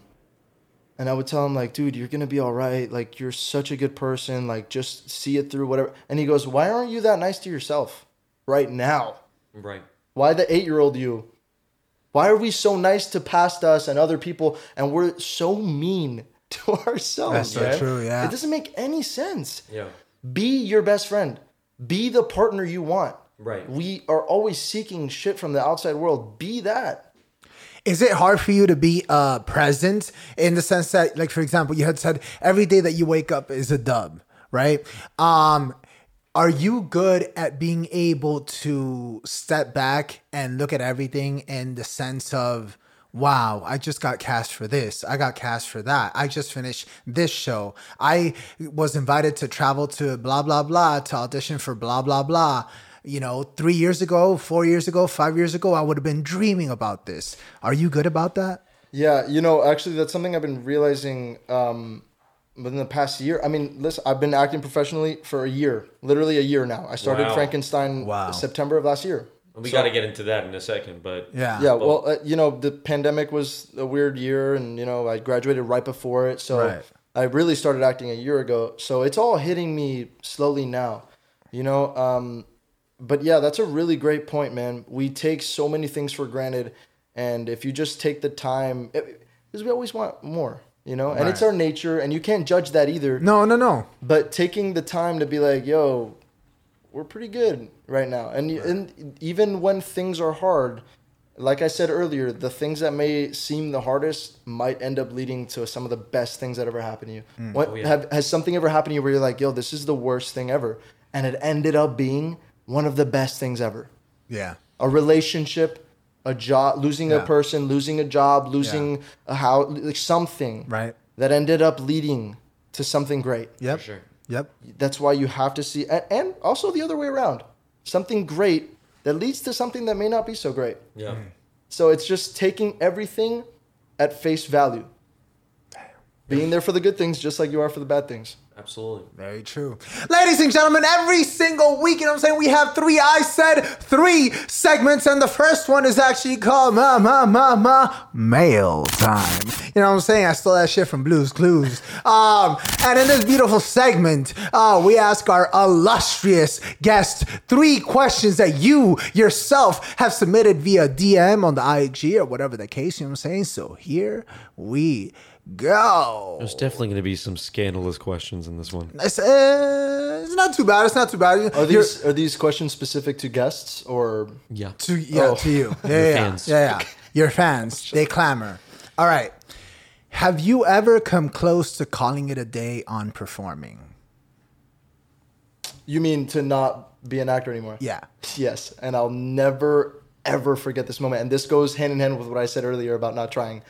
And I would tell him, like, dude, you're going to be all right. Like, you're such a good person. Like, just see it through, whatever. And he goes, why aren't you that nice to yourself right now? Right. Why the eight-year-old you? Why are we so nice to past us and other people, and we're so mean to ourselves? That's so right? true, yeah. It doesn't make any sense. Yeah. Be your best friend. Be the partner you want. Right. We are always seeking shit from the outside world. Be that. Is it hard for you to be uh, present in the sense that, like, for example, you had said every day that you wake up is a dub, right? Um, Are you good at being able to step back and look at everything in the sense of, wow, I just got cast for this. I got cast for that. I just finished this show. I was invited to travel to blah, blah, blah to audition for blah, blah, blah. You know, three years ago, four years ago, five years ago, I would have been dreaming about this. Are you good about that? Yeah, you know, actually, that's something I've been realizing um, within the past year. I mean, listen, I've been acting professionally for a year, literally a year now. I started Wow. Frankenstein Wow. September of last year. We So- got to get into that in a second, but Yeah. Yeah, well, uh, you know, the pandemic was a weird year, and you know, I graduated right before it, so Right. I really started acting a year ago. So it's all hitting me slowly now, you know. Um, but yeah, that's a really great point, man. We take so many things for granted, and if you just take the time, because we always want more, you know, and it's Right. our nature, and you can't judge that either. No, no, no. But taking the time to be like, yo, we're pretty good right now. And, and even when things are hard, like I said earlier, the things that may seem the hardest might end up leading to some of the best things that ever happened to you. What, Oh, yeah. have, has something ever happened to you where you're like, yo, this is the worst thing ever? And it ended up being one of the best things ever. Yeah. A relationship, a job, losing Yeah. a person, losing a job, losing a house, like something Right. that ended up leading to something great. Yep. for sure. Yep. That's why you have to see, and, and also the other way around, something great that leads to something that may not be so great. Yeah. So it's just taking everything at face value, being there for the good things just like you are for the bad things. Absolutely. Very true. Ladies and gentlemen, every single week, you know what I'm saying, we have three, I said three segments, and the first one is actually called Ma Ma Ma Ma Mail Time. You know what I'm saying? I stole that shit from Blue's Clues. Um, and in this beautiful segment, uh, we ask our illustrious guest three questions that you yourself have submitted via D M on the I G or whatever the case, you know what I'm saying? So here we go. There's definitely going to be some scandalous questions in this one. It's, uh, it's not too bad. It's not too bad. Are You're- these are these questions specific to guests or? Yeah. to yeah Oh. to you? Yeah, Your yeah, fans. yeah, yeah. Your fans. They clamor. All right. Have you ever come close to calling it a day on performing? You mean to not be an actor anymore? Yeah. Yes, and I'll never ever forget this moment. And this goes hand in hand with what I said earlier about not trying.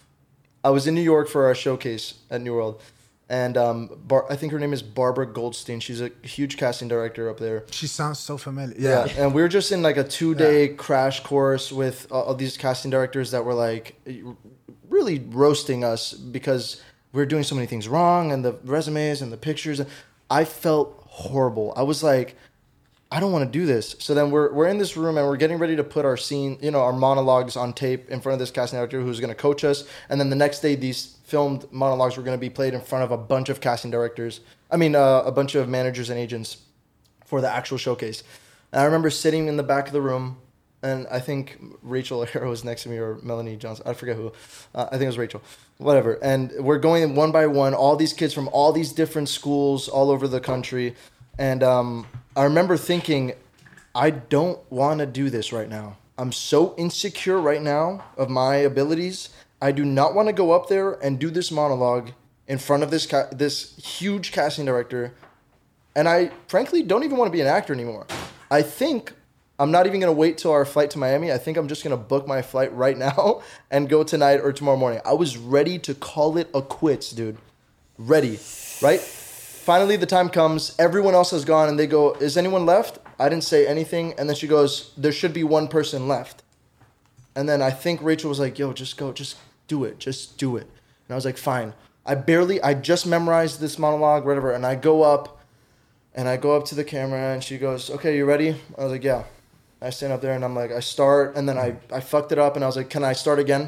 I was in New York for our showcase at New World, and um, Bar- I think her name is Barbara Goldstein. She's a huge casting director up there. She sounds so familiar. Yeah, Yeah. and we were just in like a two-day crash course with all, all these casting directors that were like really roasting us because we were doing so many things wrong, and the resumes and the pictures. I felt horrible. I was like, I don't want to do this. So then we're we're in this room and we're getting ready to put our scene, you know, our monologues on tape in front of this casting director who's going to coach us. And then the next day, these filmed monologues were going to be played in front of a bunch of casting directors. I mean, uh, a bunch of managers and agents for the actual showcase. And I remember sitting in the back of the room, and I think Rachel O'Hara was next to me, or Melanie Johnson. I forget who. Uh, I think it was Rachel. Whatever. And we're going one by one, all these kids from all these different schools all over the country. And um, I remember thinking, I don't want to do this right now. I'm so insecure right now of my abilities. I do not want to go up there and do this monologue in front of this ca- this huge casting director. And I frankly don't even want to be an actor anymore. I think I'm not even going to wait till our flight to Miami. I think I'm just going to book my flight right now and go tonight or tomorrow morning. I was ready to call it a quits, dude. Ready, right? Finally, the time comes. Everyone else has gone, and they go, is anyone left? I didn't say anything. And then she goes, there should be one person left. And then I think Rachel was like, yo, just go, just do it. Just do it. And I was like, fine. I barely, I just memorized this monologue, whatever. And I go up, and I go up to the camera, and she goes, okay, you ready? I was like, yeah. I stand up there, and I'm like, I start, and then I, I fucked it up, and I was like, can I start again?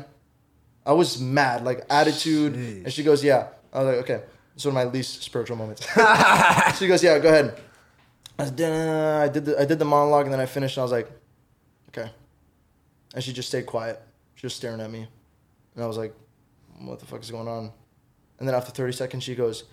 I was mad, like attitude. Jeez. And she goes, yeah. I was like, okay. It's one of my least spiritual moments. She goes, yeah, go ahead. I, said, "Duh." I did the I did the monologue, and then I finished, and I was like, okay. And she just stayed quiet. She was staring at me. And I was like, what the fuck is going on? And then after thirty seconds, she goes,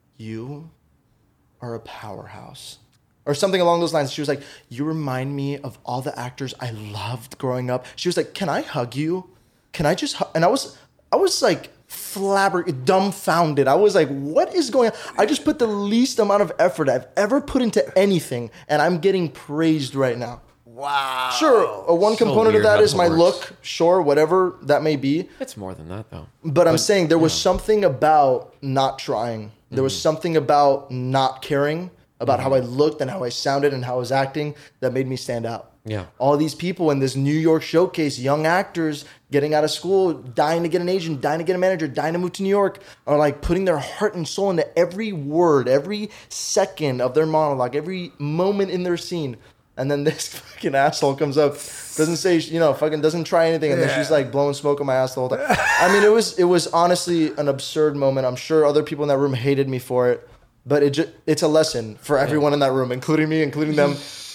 you are a powerhouse. Or something along those lines. She was like, you remind me of all the actors I loved growing up. She was like, can I hug you? Can I just hug? And I was, I was like flabber, dumbfounded. I was like, what is going on? I just put the least amount of effort I've ever put into anything, and I'm getting praised right now. Wow. Sure, uh, one So component of weird that how is that my works. look. Sure, whatever that may be. It's more than that, though. But I'm saying there was something about not trying. There was something about not caring about how I looked and how I sounded and how I was acting that made me stand out. Yeah. All these people in this New York showcase, young actors getting out of school, dying to get an agent, dying to get a manager, dying to move to New York, are like putting their heart and soul into every word, every second of their monologue, every moment in their scene. And then this fucking asshole comes up, doesn't say, you know, fucking doesn't try anything, and then Yeah. she's like blowing smoke on my ass the whole time. I mean, it was it was honestly an absurd moment. I'm sure other people in that room hated me for it, but it just, it's a lesson for everyone in that room, including me, including them.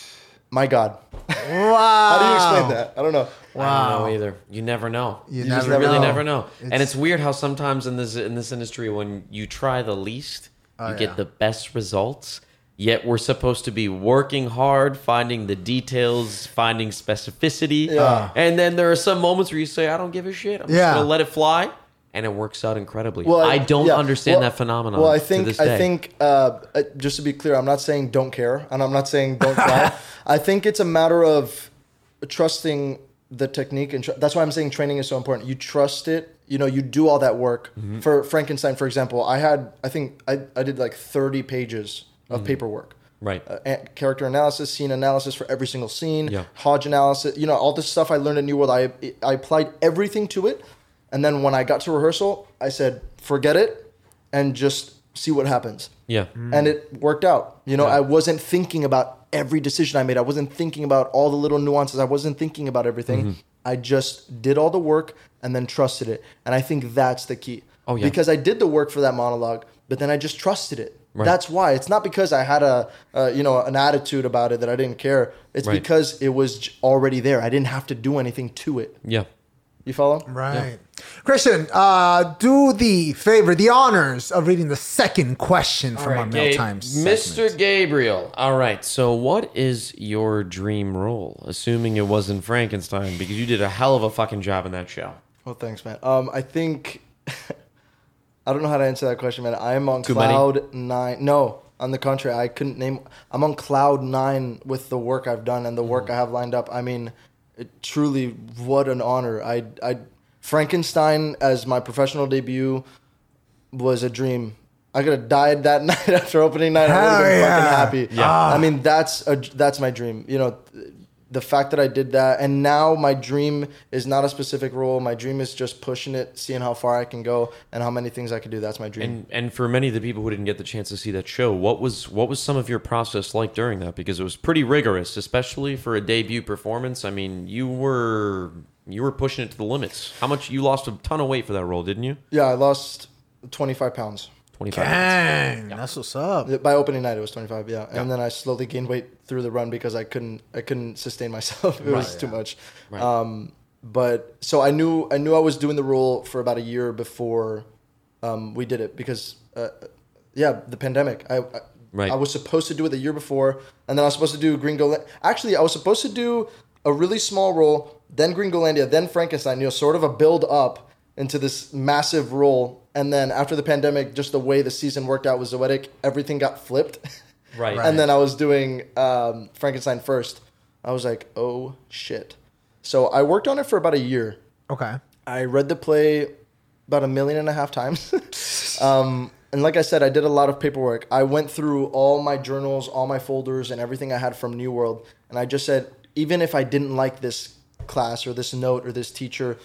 My God, Wow. how do you explain that? I don't know. I don't know either. You never know. You You, never just really know. never know. and It's- it's weird how sometimes in this in this industry, when you try the least, you yeah. get the best results. Yet we're supposed to be working hard, finding the details, finding specificity. Yeah. And then there are some moments where you say, "I don't give a shit. I'm Yeah. just gonna let it fly," and it works out incredibly. Well, I don't yeah. understand Well- that phenomenon. Well, I to think this I day. think uh, uh, just to be clear, I'm not saying don't care, and I'm not saying don't try. I think it's a matter of trusting the technique, and tr- that's why I'm saying training is so important. You trust it. You know, you do all that work. Mm-hmm. For Frankenstein, for example, I had I think I I did like thirty pages of Mm-hmm. paperwork. right. Uh, a- character analysis, scene analysis for every single scene, Yeah. Hodge analysis, you know, all this stuff I learned in New World, I, I applied everything to it. And then when I got to rehearsal, I said, forget it and just see what happens. yeah. And it worked out. You know, Yeah. I wasn't thinking about every decision I made. I wasn't thinking about all the little nuances. I wasn't thinking about everything. Mm-hmm. I just did all the work and then trusted it. And I think that's the key. Oh, yeah. Because I did the work for that monologue, but then I just trusted it. Right. That's why. It's not because I had a, uh, you know, an attitude about it that I didn't care. It's Right. because it was j- already there. I didn't have to do anything to it. Yeah. You follow? Right. Christian, uh, do the favor, the honors of reading the second question from our Mail Gabe- Times Mister segment. Gabriel. All right. So, what is your dream role? Assuming it wasn't Frankenstein, because you did a hell of a fucking job in that show. Well, thanks, man. Um, I think I don't know how to answer that question, man. I'm on Too many? cloud nine. No, on the contrary, I couldn't name. I'm on cloud nine with the work I've done and the work I have lined up. I mean, it, truly, what an honor. I, I, Frankenstein as my professional debut was a dream. I could have died that night after opening night. I would have Hell been yeah. fucking happy. Yeah. I mean, that's a, that's my dream. You know, the fact that I did that, and now my dream is not a specific role. My dream is just pushing it, seeing how far I can go, and how many things I can do. That's my dream. And and for many of the people who didn't get the chance to see that show, what was what was some of your process like during that? Because it was pretty rigorous, especially for a debut performance. I mean, you were you were pushing it to the limits. How much you lost a ton of weight for that role, didn't you? Yeah, I lost twenty-five pounds. twenty-five. Dang, that's what's up. By opening night, it was twenty-five. Yeah, and then I slowly gained weight through the run because I couldn't, I couldn't sustain myself. It was Right, too yeah. much. Right. Um, but so I knew, I knew I was doing the role for about a year before um, we did it because, uh, yeah, the pandemic. I, I, Right. I was supposed to do it the year before, and then I was supposed to do Gringo. Actually, I was supposed to do a really small role, then Gringolandia, then Frankenstein. You know, sort of a build up into this massive role. And then after the pandemic, just the way the season worked out with Zoetic, everything got flipped. Right. And then I was doing um, Frankenstein first. I was like, oh shit. So I worked on it for about a year. Okay. I read the play about a million and a half times. um, and like I said, I did a lot of paperwork. I went through all my journals, all my folders, and everything I had from New World. And I just said, even if I didn't like this class or this note or this teacher,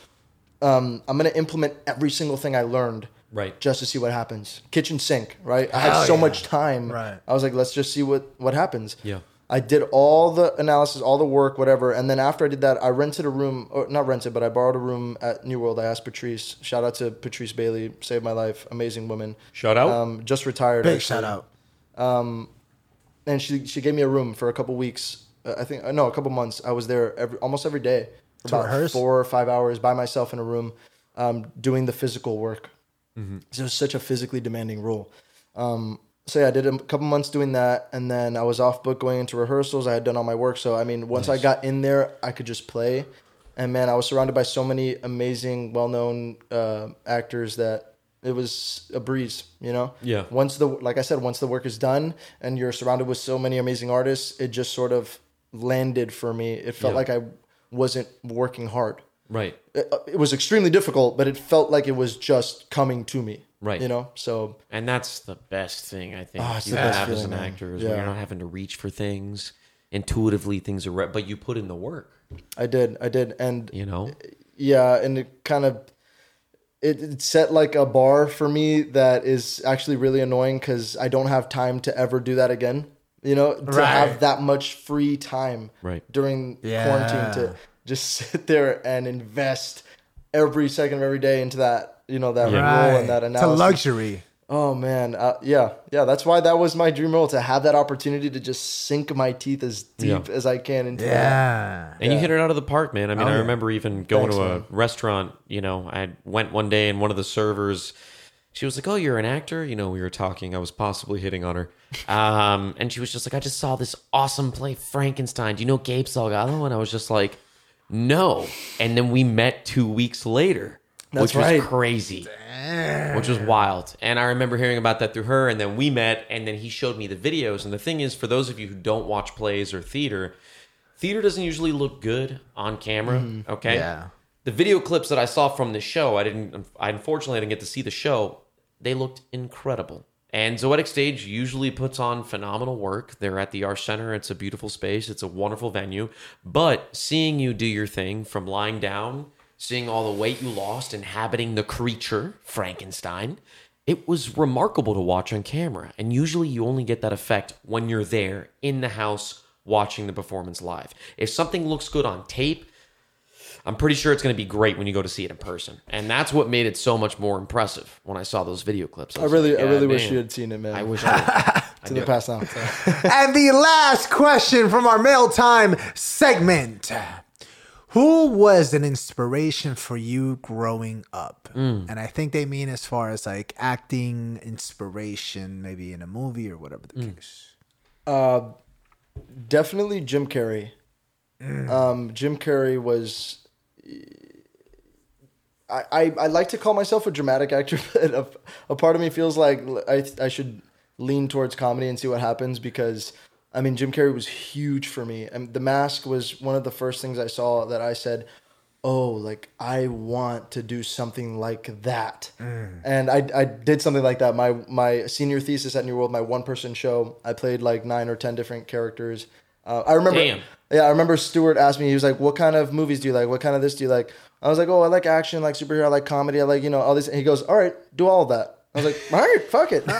um, I'm going to implement every single thing I learned. Right. Just to see what happens. Kitchen sink, right? I had Hell so yeah. much time. Right. I was like, let's just see what, what happens. Yeah. I did all the analysis, all the work, whatever. And then after I did that, I rented a room, or not rented, but I borrowed a room at New World. I asked Patrice, shout out to Patrice Bailey, saved my life, amazing woman. Shout out. Um, just retired. Big actually. shout out. Um, and she she gave me a room for a couple weeks. Uh, I think, uh, no, a couple months. I was there every, almost every day for To about rehearse? four or five hours by myself in a room um, doing the physical work. So it was such a physically demanding role. Um, so yeah, I did a couple months doing that, and then I was off book going into rehearsals. I had done all my work, so I mean, once I got in there, I could just play, And man, I was surrounded by so many amazing, well-known uh, actors that it was a breeze, you know? Yeah. Once the, like I said, once the work is done and you're surrounded with so many amazing artists, it just sort of landed for me. It felt Yeah. like I wasn't working hard. Right. It, it was extremely difficult, but it felt like it was just coming to me. Right. You know? So And that's the best thing I think Oh, it's you the have best as feeling, an man. actor is Yeah. when you're not having to reach for things. Intuitively, things are right, but you put in the work. I did, I did. And You know. yeah, and it kind of, it, it set like a bar for me that is actually really annoying because I don't have time to ever do that again. You know, to Right. have that much free time Right. during Yeah. quarantine to just sit there and invest every second of every day into that, you know, that Yeah. role Right. and that It's a analysis. luxury. Oh man, uh, yeah, yeah. That's why that was my dream role, to have that opportunity to just sink my teeth as deep Yeah. as I can into that. Yeah. And you Yeah. hit it out of the park, man. I mean, Oh, I yeah. remember even going Thanks, to a man. restaurant, you know, I went one day and one of the servers, she was like, "Oh, you're an actor?" You know, we were talking. I was possibly hitting on her. Um, and she was just like, "I just saw this awesome play, Frankenstein. Do you know Gabe Salgado?" And I was just like, "No." And then we met two weeks later, That's which was right. crazy. Which was wild. And I remember hearing about that through her, and then we met, and then he showed me the videos. And the thing is, for those of you who don't watch plays or theater, theater doesn't usually look good on camera, okay? Yeah. The video clips that I saw from the show, I didn't, I unfortunately didn't get to see the show. They looked incredible. And Zoetic Stage usually puts on phenomenal work. They're at the Arts Center. It's a beautiful space. It's a wonderful venue. But seeing you do your thing from lying down, seeing all the weight you lost inhabiting the creature, Frankenstein, it was remarkable to watch on camera. And usually you only get that effect when you're there in the house watching the performance live. If something looks good on tape, I'm pretty sure it's going to be great when you go to see it in person. And that's what made it so much more impressive when I saw those video clips. I really, like, I really "God wish damn." you had seen it, man. I wish I It's in the past now. So. And the last question from our mail time segment. Who was an inspiration for you growing up? Mm. And I think they mean as far as like acting inspiration, maybe in a movie or whatever the Mm. case. Uh, definitely Jim Carrey. Um, Jim Carrey was. I, I, I like to call myself a dramatic actor, but a, a part of me feels like I I should lean towards comedy and see what happens, because I mean Jim Carrey was huge for me, and The Mask was one of the first things I saw that I said, oh, like I want to do something like that. And I I did something like that. My my senior thesis at New World, my one person show, I played like nine or ten different characters. Uh, I remember, Damn. yeah, I remember Stuart asked me, he was like, what kind of movies do you like? What kind of this do you like? I was like, oh, I like action, I like superhero, I like comedy, I like, you know, all this. And he goes, all right, do all of that. I was like, all right, fuck it. And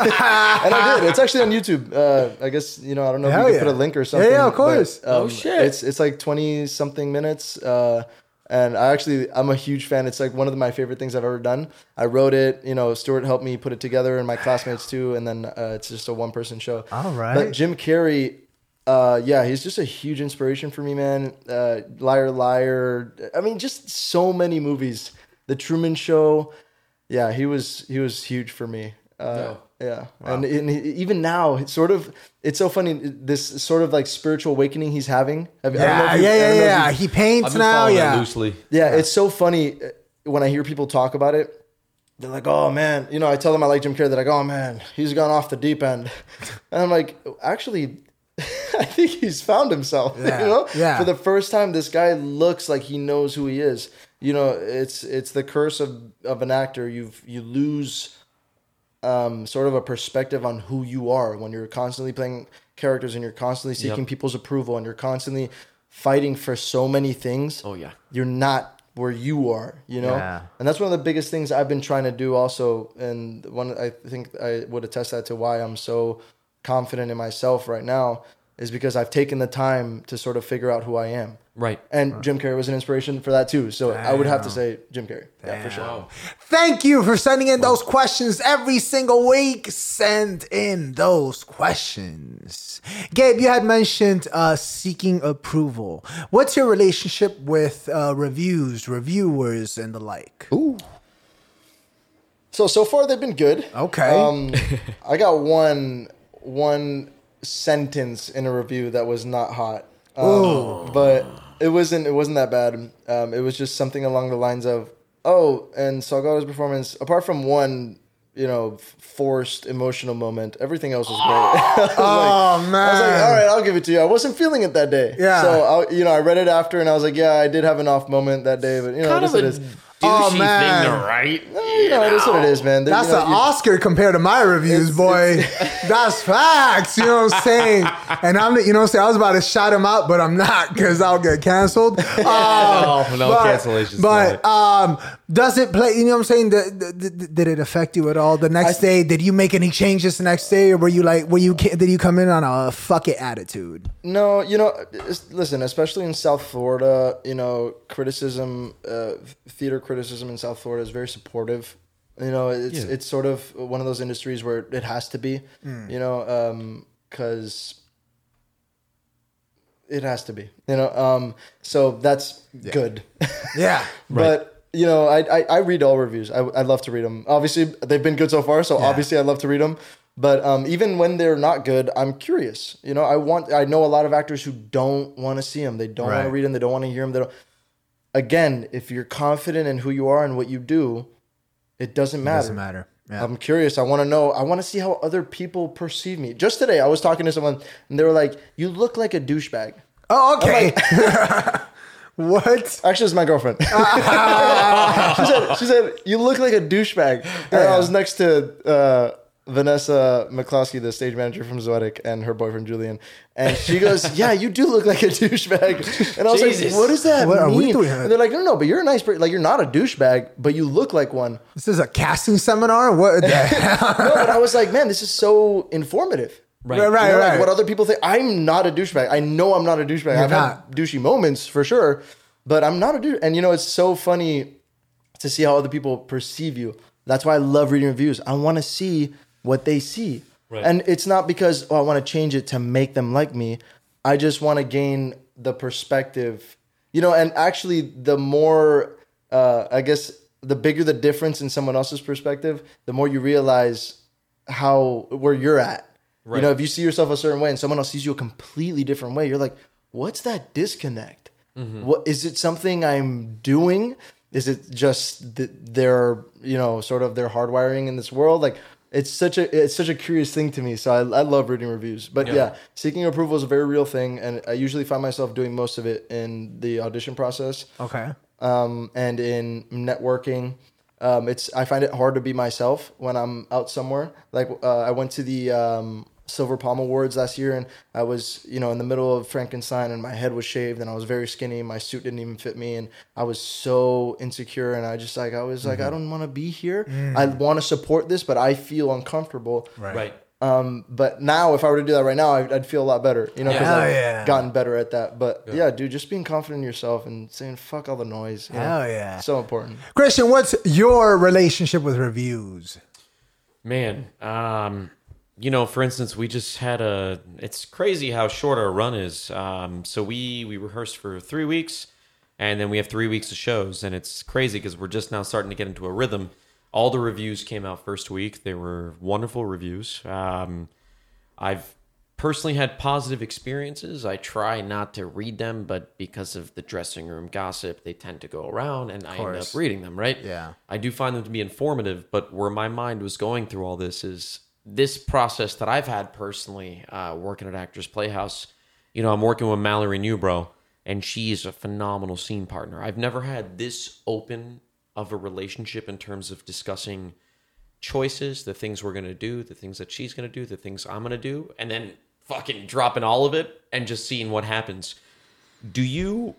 I did. It's actually on YouTube. Uh, I guess, you know, I don't know if Hell you could yeah. put a link or something. Yeah, yeah, of course. but, um, Oh, shit. It's, it's like twenty something minutes. Uh, and I actually, I'm a huge fan. It's like one of my favorite things I've ever done. I wrote it, you know, Stuart helped me put it together and my classmates too. And then uh, it's just a one person show. All right. But Jim Carrey, uh, yeah, he's just a huge inspiration for me, man. Uh, Liar, Liar. I mean, just so many movies. The Truman Show. Yeah, he was he was huge for me. Uh, yeah, and, and he, even now, it's sort of, it's so funny. This sort of like spiritual awakening he's having. I don't know Yeah, if you- yeah, I yeah, don't know if yeah. you- He paints I've been now. following Yeah. it loosely. yeah, it's so funny uh, when I hear people talk about it. They're like, "Oh man," you know. I tell them I like Jim Carrey. They're like, "Oh man, he's gone off the deep end," and I'm like, "Actually, I think he's found himself." Yeah, You know, yeah. For the first time, this guy looks like he knows who he is. You know, it's it's the curse of of an actor. You you lose um, sort of a perspective on who you are when you're constantly playing characters and you're constantly seeking Yep. people's approval and you're constantly fighting for so many things. Oh, yeah. You're not where you are, you know? Yeah. And that's one of the biggest things I've been trying to do also. And one, I think I would attest that to why I'm so confident in myself right now is because I've taken the time to sort of figure out who I am. Right. And Jim Carrey was an inspiration for that too. So I would have to Damn. say Jim Carrey. Yeah, for sure. Wow. Thank you for sending in those questions every single week. Send in those questions. Gabe, you had mentioned uh, seeking approval. What's your relationship with uh, reviews, reviewers, and the like? Ooh. So so far they've been good. Okay. Um, I got one one sentence in a review that was not hot. Um, but it wasn't it wasn't that bad. Um, it was just something along the lines of, oh, and Salgado's performance, apart from one, you know, forced emotional moment, everything else was great. I was Oh, like, man. I was like, all right, I'll give it to you. I wasn't feeling it that day. Yeah. So, I, you know, I read it after and I was like, yeah, I did have an off moment that day, but, you know, Kind it is of what a it is. douchey Oh, thing man. to write. You know, it is what it is, man. There- That's you know, an you- Oscar compared to my reviews, boy. That's facts. You know what I'm saying? And I'm, you know what I'm saying? I was about to shout him out, but I'm not because I'll get canceled. Um, No, no cancellations But um, does it play? You know what I'm saying? Did, did, did it affect you at all the next I- day? Did you make any changes the next day, or were you like, were you? Did you come in on a fuck it attitude? No, you know, it's- listen, especially in South Florida, you know, criticism, uh, theater criticism in South Florida is very supportive. You know, it's Yeah. it's sort of one of those industries where it has to be, you know, because it has to be, you know. Um, so that's good. Yeah. But you know, I, I I read all reviews. I I love to read them. Obviously, they've been good so far, so Yeah. obviously I love to read them. But um, even when they're not good, I'm curious. You know, I want. I know a lot of actors who don't want to see them. They don't want Right. to read them. They don't want to hear them. They don't. Again, if you're confident in who you are and what you do, it doesn't matter. Doesn't matter. Yeah. I'm curious. I want to know. I want to see how other people perceive me. Just today, I was talking to someone, and they were like, "You look like a douchebag." Oh, okay. What? Actually, it's my girlfriend. she said, "She said you look like a douchebag." And I was next to uh, Vanessa McCloskey, the stage manager from Zoetic, and her boyfriend Julian, and she goes, "Yeah, you do look like a douchebag." And I was Jesus. like, "What does that What are mean?" we doing? And they're like, "No, no, but you're a nice person. Like you're not a douchebag, but you look like one." This is a casting seminar? What the hell? No, but I was like, "Man, this is so informative." Right. Right, right, You know, like right. what other people think. I'm not a douchebag. I know I'm not a douchebag. You're I've not. had douchey moments for sure, but I'm not a douche. And you know, it's so funny to see how other people perceive you. That's why I love reading reviews. I want to see what they see. Right. And it's not because, oh, I want to change it to make them like me. I just want to gain the perspective, you know, and actually the more, uh, I guess, the bigger the difference in someone else's perspective, the more you realize how, where you're at. Right. You know, if you see yourself a certain way and someone else sees you a completely different way, you're like, what's that disconnect? Mm-hmm. What is it something I'm doing? Is it just th- their, you know, sort of their hardwiring in this world? Like it's such a it's such a curious thing to me. So I, I love reading reviews. But yeah. Yeah. seeking approval is a very real thing, and I usually find myself doing most of it in the audition process. Okay. Um, and in networking. Um, it's I find it hard to be myself when I'm out somewhere. Like uh, I went to the um, Silver Palm Awards last year, and I was, you know, in the middle of Frankenstein, and my head was shaved, and I was very skinny, and my suit didn't even fit me, and I was so insecure, and I just like I was like I don't want to be here. I want to support this, but I feel uncomfortable. Right. Um, but now, if I were to do that right now, I'd, I'd feel a lot better, you know, because Hell I've yeah. gotten better at that. But yeah. dude, just being confident in yourself and saying "fuck all the noise." you know, Hell yeah. so important. Christian, what's your relationship with reviews? Man, um, you know, for instance, we just had a. It's crazy how short our run is. Um, so we we rehearsed for three weeks, and then we have three weeks of shows, and it's crazy because we're just now starting to get into a rhythm. All the reviews came out first week. They were wonderful reviews. Um, I've personally had positive experiences. I try not to read them, but because of the dressing room gossip, they tend to go around, and I end up course. reading them, right? Yeah. I do find them to be informative, but where my mind was going through all this is this process that I've had personally uh, working at Actors Playhouse. You know, I'm working with Mallory Newbro, and she's a phenomenal scene partner. I've never had this open of a relationship in terms of discussing choices, the things we're going to do, the things that she's going to do, the things I'm going to do, and then fucking dropping all of it and just seeing what happens. Do you,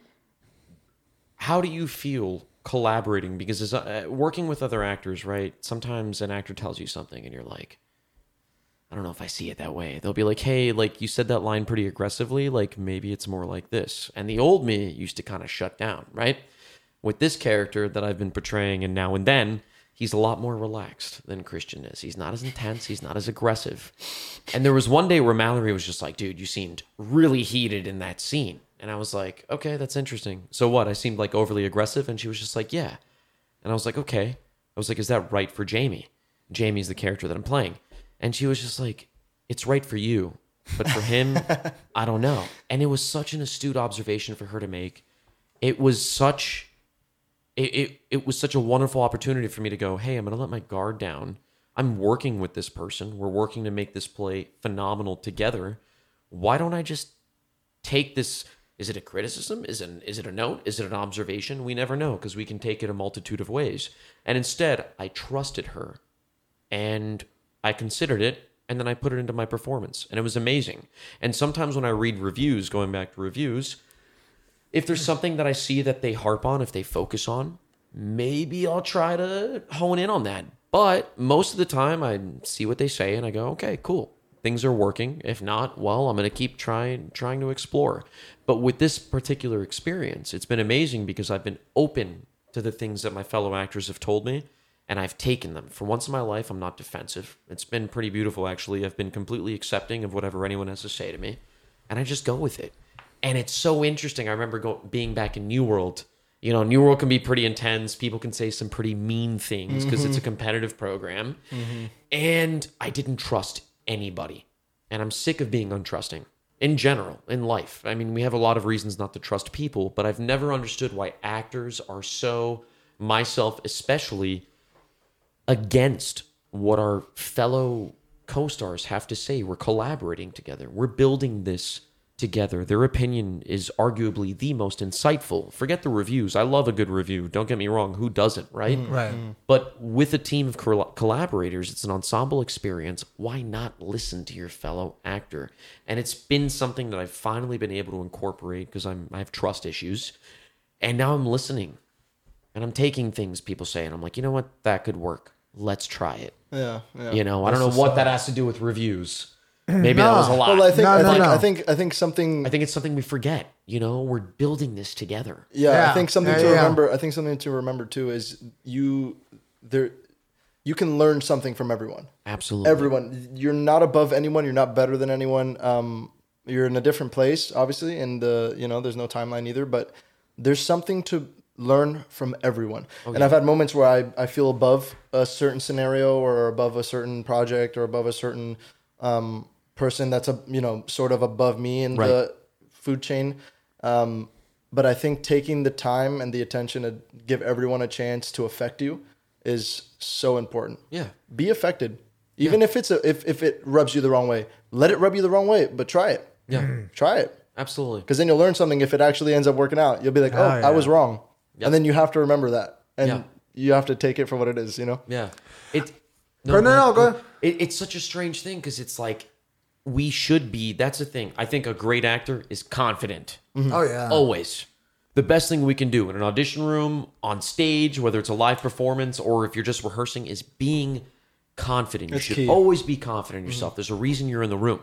how do you feel collaborating? Because as, uh, working with other actors, right? Sometimes an actor tells you something and you're like, I don't know if I see it that way. They'll be like, hey, like you said that line pretty aggressively, like maybe it's more like this. And the old me used to kind of shut down, right? With this character that I've been portraying and now and then, he's a lot more relaxed than Christian is. He's not as intense. He's not as aggressive. And there was one day where Mallory was just like, dude, you seemed really heated in that scene. And I was like, okay, that's interesting. So what? I seemed like overly aggressive? And she was just like, yeah. And I was like, okay. I was like, is that right for Jamie? Jamie's the character that I'm playing. And she was just like, it's right for you. But for him, I don't know. And it was such an astute observation for her to make. It was such it, it, it was such a wonderful opportunity for me to go, hey, I'm going to let my guard down. I'm working with this person. We're working to make this play phenomenal together. Why don't I just take this? Is it a criticism? Is it, is it a note? Is it an observation? We never know because we can take it a multitude of ways. And instead, I trusted her and I considered it and then I put it into my performance. And it was amazing. And sometimes when I read reviews, going back to reviews, if there's something that I see that they harp on, if they focus on, maybe I'll try to hone in on that. But most of the time, I see what they say and I go, okay, cool. Things are working. If not, well, I'm going to keep trying trying to explore. But with this particular experience, it's been amazing because I've been open to the things that my fellow actors have told me, and I've taken them. For once in my life, I'm not defensive. It's been pretty beautiful, actually. I've been completely accepting of whatever anyone has to say to me, and I just go with it. And it's so interesting. I remember go, being back in New World. You know, New World can be pretty intense. People can say some pretty mean things because mm-hmm. it's a competitive program. Mm-hmm. And I didn't trust anybody. And I'm sick of being untrusting in general, in life. I mean, we have a lot of reasons not to trust people, but I've never understood why actors are so, myself especially, against what our fellow co-stars have to say. We're collaborating together. We're building this together. Their opinion is arguably the most insightful. Forget the reviews. I love a good review. Don't get me wrong. Who doesn't, right? Mm, right. Mm. But with a team of col- collaborators, it's an ensemble experience. Why not listen to your fellow actor? And it's been something that I've finally been able to incorporate because I'm I have trust issues. And now I'm listening. And I'm taking things people say and I'm like, you know what? That could work. Let's try it. Yeah. yeah. You know, I That's don't know what sad. that has to do with reviews. Maybe No. that was a lot. Well, I think No, I no, think no. I think I think something. I think it's something we forget. You know, we're building this together. Yeah, Yeah. I think something Yeah, to yeah. remember. I think something to remember too is you there. You can learn something from everyone. Absolutely. Everyone. You're not above anyone. You're not better than anyone. Um, you're in a different place, obviously, and the you know there's no timeline either. But there's something to learn from everyone. Oh, and yeah. I've had moments where I, I feel above a certain scenario or above a certain project or above a certain um, person that's a you know sort of above me in Right. the food chain. Um, but I think taking the time and the attention to give everyone a chance to affect you is so important. Yeah. Be affected. Even if it's a if, if it rubs you the wrong way. Let it rub you the wrong way, but try it. Yeah. Try it. Absolutely. Because then you'll learn something if it actually ends up working out. You'll be like, oh, Oh, yeah. I was wrong. Yep. And then you have to remember that. And Yeah. you have to take it for what it is, you know? Yeah. It. No, no, no, go ahead. It, it's such a strange thing because it's like we should be. That's the thing. I think a great actor is confident. Oh, yeah. Always. The best thing we can do in an audition room, on stage, whether it's a live performance or if you're just rehearsing, is being confident. You That's should key. always be confident in yourself. There's a reason you're in the room.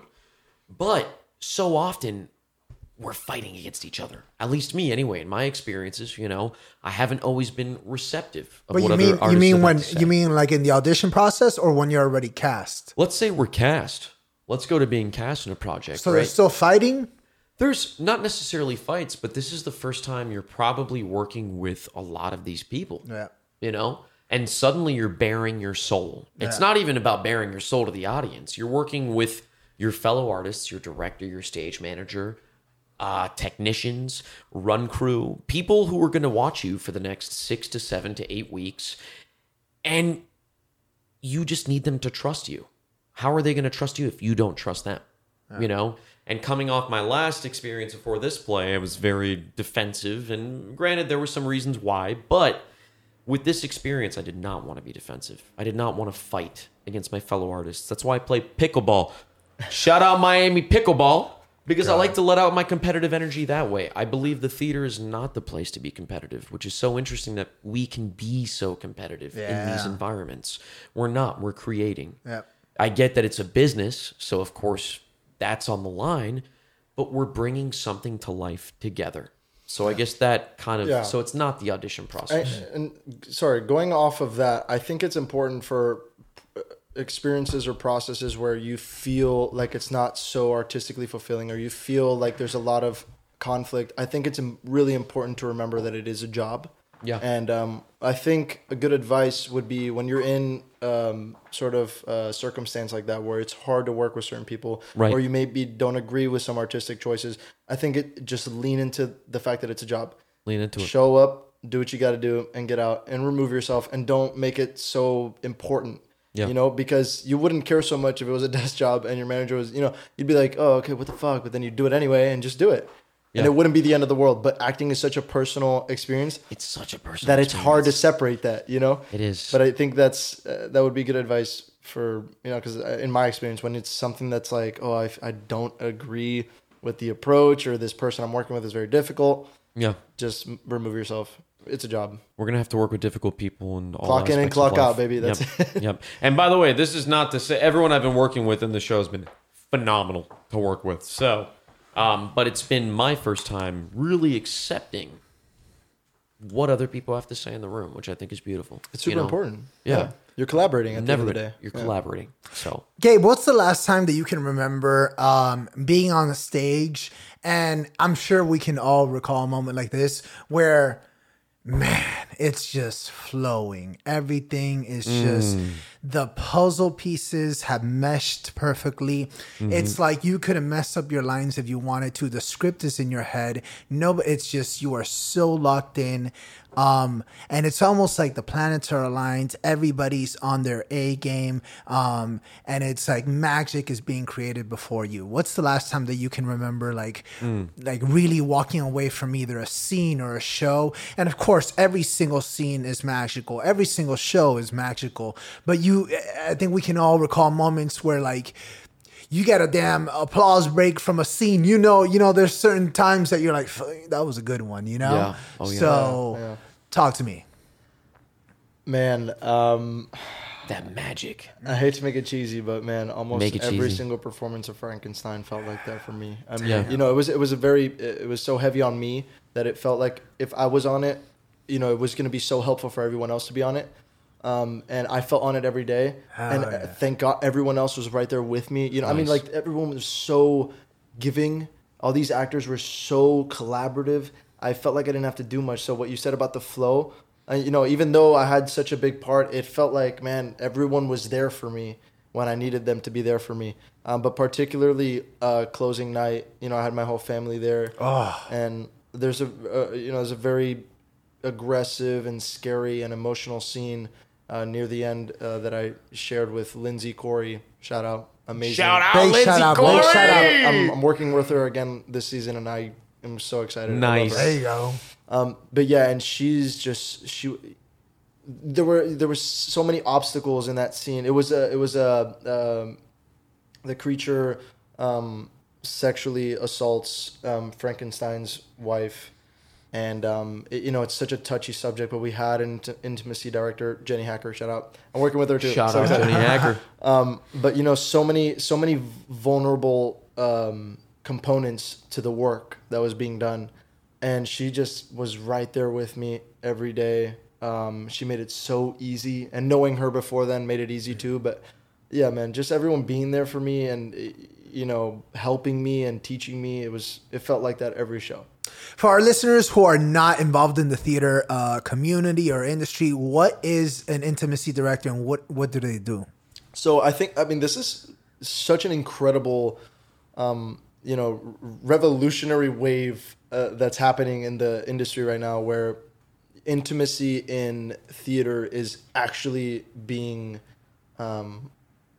But so often we're fighting against each other. At least me, anyway. In my experiences, you know, I haven't always been receptive of But what you other mean artists you mean have when had to say. you mean like in the audition process or when you're already cast? Let's say we're cast. Let's go to being cast in a project, So right? they're still fighting? There's not necessarily fights, but this is the first time you're probably working with a lot of these people. Yeah. You know? And suddenly you're bearing your soul. It's Yeah. not even about bearing your soul to the audience. You're working with your fellow artists, your director, your stage manager, uh, technicians, run crew, people who are going to watch you for the next six to seven to eight weeks. And you just need them to trust you. How are they going to trust you if you don't trust them? You know? And coming off my last experience before this play, I was very defensive. And granted, there were some reasons why. But with this experience, I did not want to be defensive. I did not want to fight against my fellow artists. That's why I play pickleball. Shout out Miami Pickleball. Because I like to let out my competitive energy that way. I believe the theater is not the place to be competitive, which is so interesting that we can be so competitive in these Yeah. environments. We're not. We're creating. Yeah. I get that it's a business, so of course that's on the line, but we're bringing something to life together. So I guess that kind of, Yeah. so it's not the audition process. And, and sorry, going off of that, I think it's important for experiences or processes where you feel like it's not so artistically fulfilling or you feel like there's a lot of conflict. I think it's im- really important to remember that it is a job. Yeah. And um, I think a good advice would be when you're in um, sort of uh, circumstance like that where it's hard to work with certain people, Right. or you maybe don't agree with some artistic choices. I think it just lean into the fact that it's a job. Lean into it. Show up, do what you got to do, and get out and remove yourself, and don't make it so important. Yeah. You know, because you wouldn't care so much if it was a desk job and your manager was, you know, you'd be like, oh, okay, what the fuck? But then you do it anyway and just do it. Yeah. And it wouldn't be the end of the world. But acting is such a personal experience It's such a personal that it's hard to experience. separate that, you know? It is. But I think that's, uh, that would be good advice for, you know, because in my experience, when it's something that's like, oh, I, I don't agree with the approach, or this person I'm working with is very difficult, Yeah. just remove yourself. It's a job. We're gonna have to work with difficult people and all Clock in and aspects of clock out, life. baby. That's yep. yep. And by the way, this is not to say everyone I've been working with in the show has been phenomenal to work with. So, um, but it's been my first time really accepting what other people have to say in the room, which I think is beautiful. It's You super know? important. Yeah. You're collaborating at Never the end of been. the day. You're Yeah. collaborating. So Gabe, what's the last time that you can remember um, being on the stage? And I'm sure we can all recall a moment like this where, man, it's just flowing. Everything is just, the puzzle pieces have meshed perfectly. It's like you could have messed up your lines if you wanted to. The script is in your head. No, but it's just, you are so locked in. Um, and it's almost like the planets are aligned. Everybody's on their A game. Um, and it's like magic is being created before you. What's the last time that you can remember, like, like really walking away from either a scene or a show? And of course, every single scene is magical. Every single show is magical. But you, I think we can all recall moments where, like, you get a damn applause break from a scene. You know, you know, there's certain times that you're like, that was a good one, you know? Yeah. Oh, yeah. So Yeah. talk to me. Man, um, that magic. I hate to make it cheesy, but man, almost Make it every cheesy. single performance of Frankenstein felt like that for me. I mean, Yeah. you know, it was it was a very it was so heavy on me that it felt like if I was on it, you know, it was going to be so helpful for everyone else to be on it. Um, and I felt on it every day, Hell and yeah. uh, thank God everyone else was right there with me. You know, I mean, Nice. like everyone was so giving. All these actors were so collaborative. I felt like I didn't have to do much. So what you said about the flow, uh, you know, even though I had such a big part, it felt like, man, everyone was there for me when I needed them to be there for me. Um, but particularly uh, closing night, you know, I had my whole family there, Oh. and there's a uh, you know there's a very aggressive and scary and emotional scene uh, near the end uh, that I shared with Lindsay Corey. Shout out, amazing. Shout out, Big Lindsay shout out, big Corey! shout out. I'm, I'm working with her again this season, and I am so excited. I love Nice. her. There you go. Um, but yeah, and she's just she. There were there were so many obstacles in that scene. It was a it was a um, the creature um, sexually assaults um, Frankenstein's wife, and um, it, you know it's such a touchy subject. But we had an int- intimacy director, Jenny Hacker. Shout out! I'm working with her too. Shout So out excited. Jenny Hacker. Um, but you know, so many, so many vulnerable um, components to the work that was being done, and she just was right there with me every day. Um, she made it so easy, and knowing her before then made it easy too. But yeah, man, just everyone being there for me and you know helping me and teaching me. It was, it felt like that every show. For our listeners who are not involved in the theater uh, community or industry, what is an intimacy director and what, what do they do? So I think, I mean, this is such an incredible, um, you know, revolutionary wave uh, that's happening in the industry right now, where intimacy in theater is actually being um,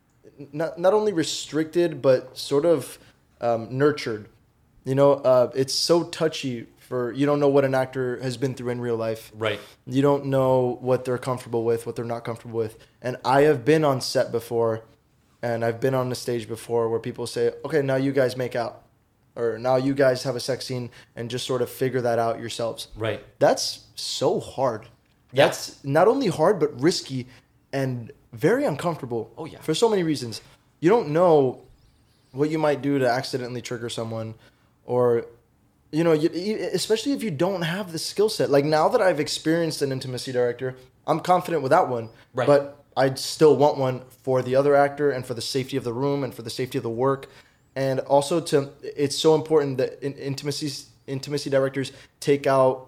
not not only restricted but sort of um, nurtured. You know, uh, it's so touchy for you don't know what an actor has been through in real life. Right. You don't know what they're comfortable with, what they're not comfortable with. And I have been on set before, and I've been on the stage before where people say, okay, now you guys make out. Or now you guys have a sex scene and just sort of figure that out yourselves. Right. That's so hard. Yeah. That's not only hard, but risky and very uncomfortable. Oh, yeah. For so many reasons. You don't know what you might do to accidentally trigger someone, or, you know, you, especially if you don't have the skill set. Like now that I've experienced an intimacy director, I'm confident without one. Right. But I'd still want one for the other actor and for the safety of the room and for the safety of the work. And also to, it's so important that in, intimacy intimacy directors take out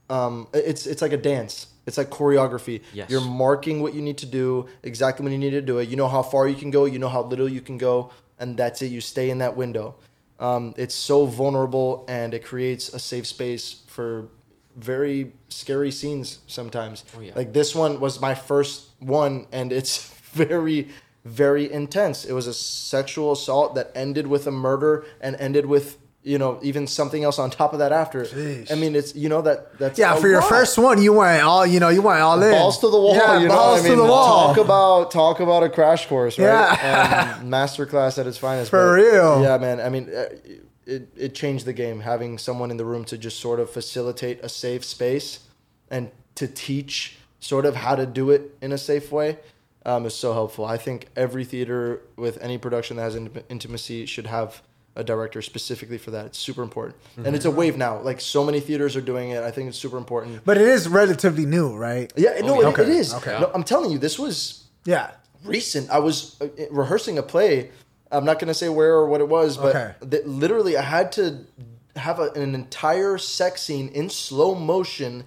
um, it's it's like a dance. It's like choreography. Yes. You're marking what you need to do, exactly when you need to do it. You know how far you can go, you know how little you can go, and that's it. You stay in that window. Um, it's so vulnerable, and it creates a safe space for very scary scenes sometimes. Oh, yeah. Like this one was my first one, and it's very, very intense. It was a sexual assault that ended with a murder and ended with, you know, even something else on top of that after. Jeez. I mean, it's, you know, that that's Yeah, a for your lot. first one, you went all, you know, you went all in. Balls to the wall, Yeah, you know. balls I mean, to the wall. talk about talk about a crash course, right? Yeah. um, masterclass at its finest. For but, real. Yeah, man. I mean, uh, it it changed the game having someone in the room to just sort of facilitate a safe space and to teach sort of how to do it in a safe way. Um, is so helpful. I think every theater with any production that has in- intimacy should have a director specifically for that. It's super important. Mm-hmm. And it's a wave now. Like so many theaters are doing it. I think it's super important. But it is relatively new, right? Yeah, no, yeah. it, it Okay, is. okay. No, I'm telling you, this was Yeah. recent. I was uh, rehearsing a play. I'm not going to say where or what it was, but Okay. that literally I had to have a, an entire sex scene in slow motion,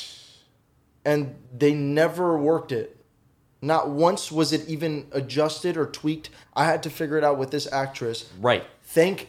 and they never worked it. Not once was it even adjusted or tweaked. I had to figure it out with this actress. Right. Thank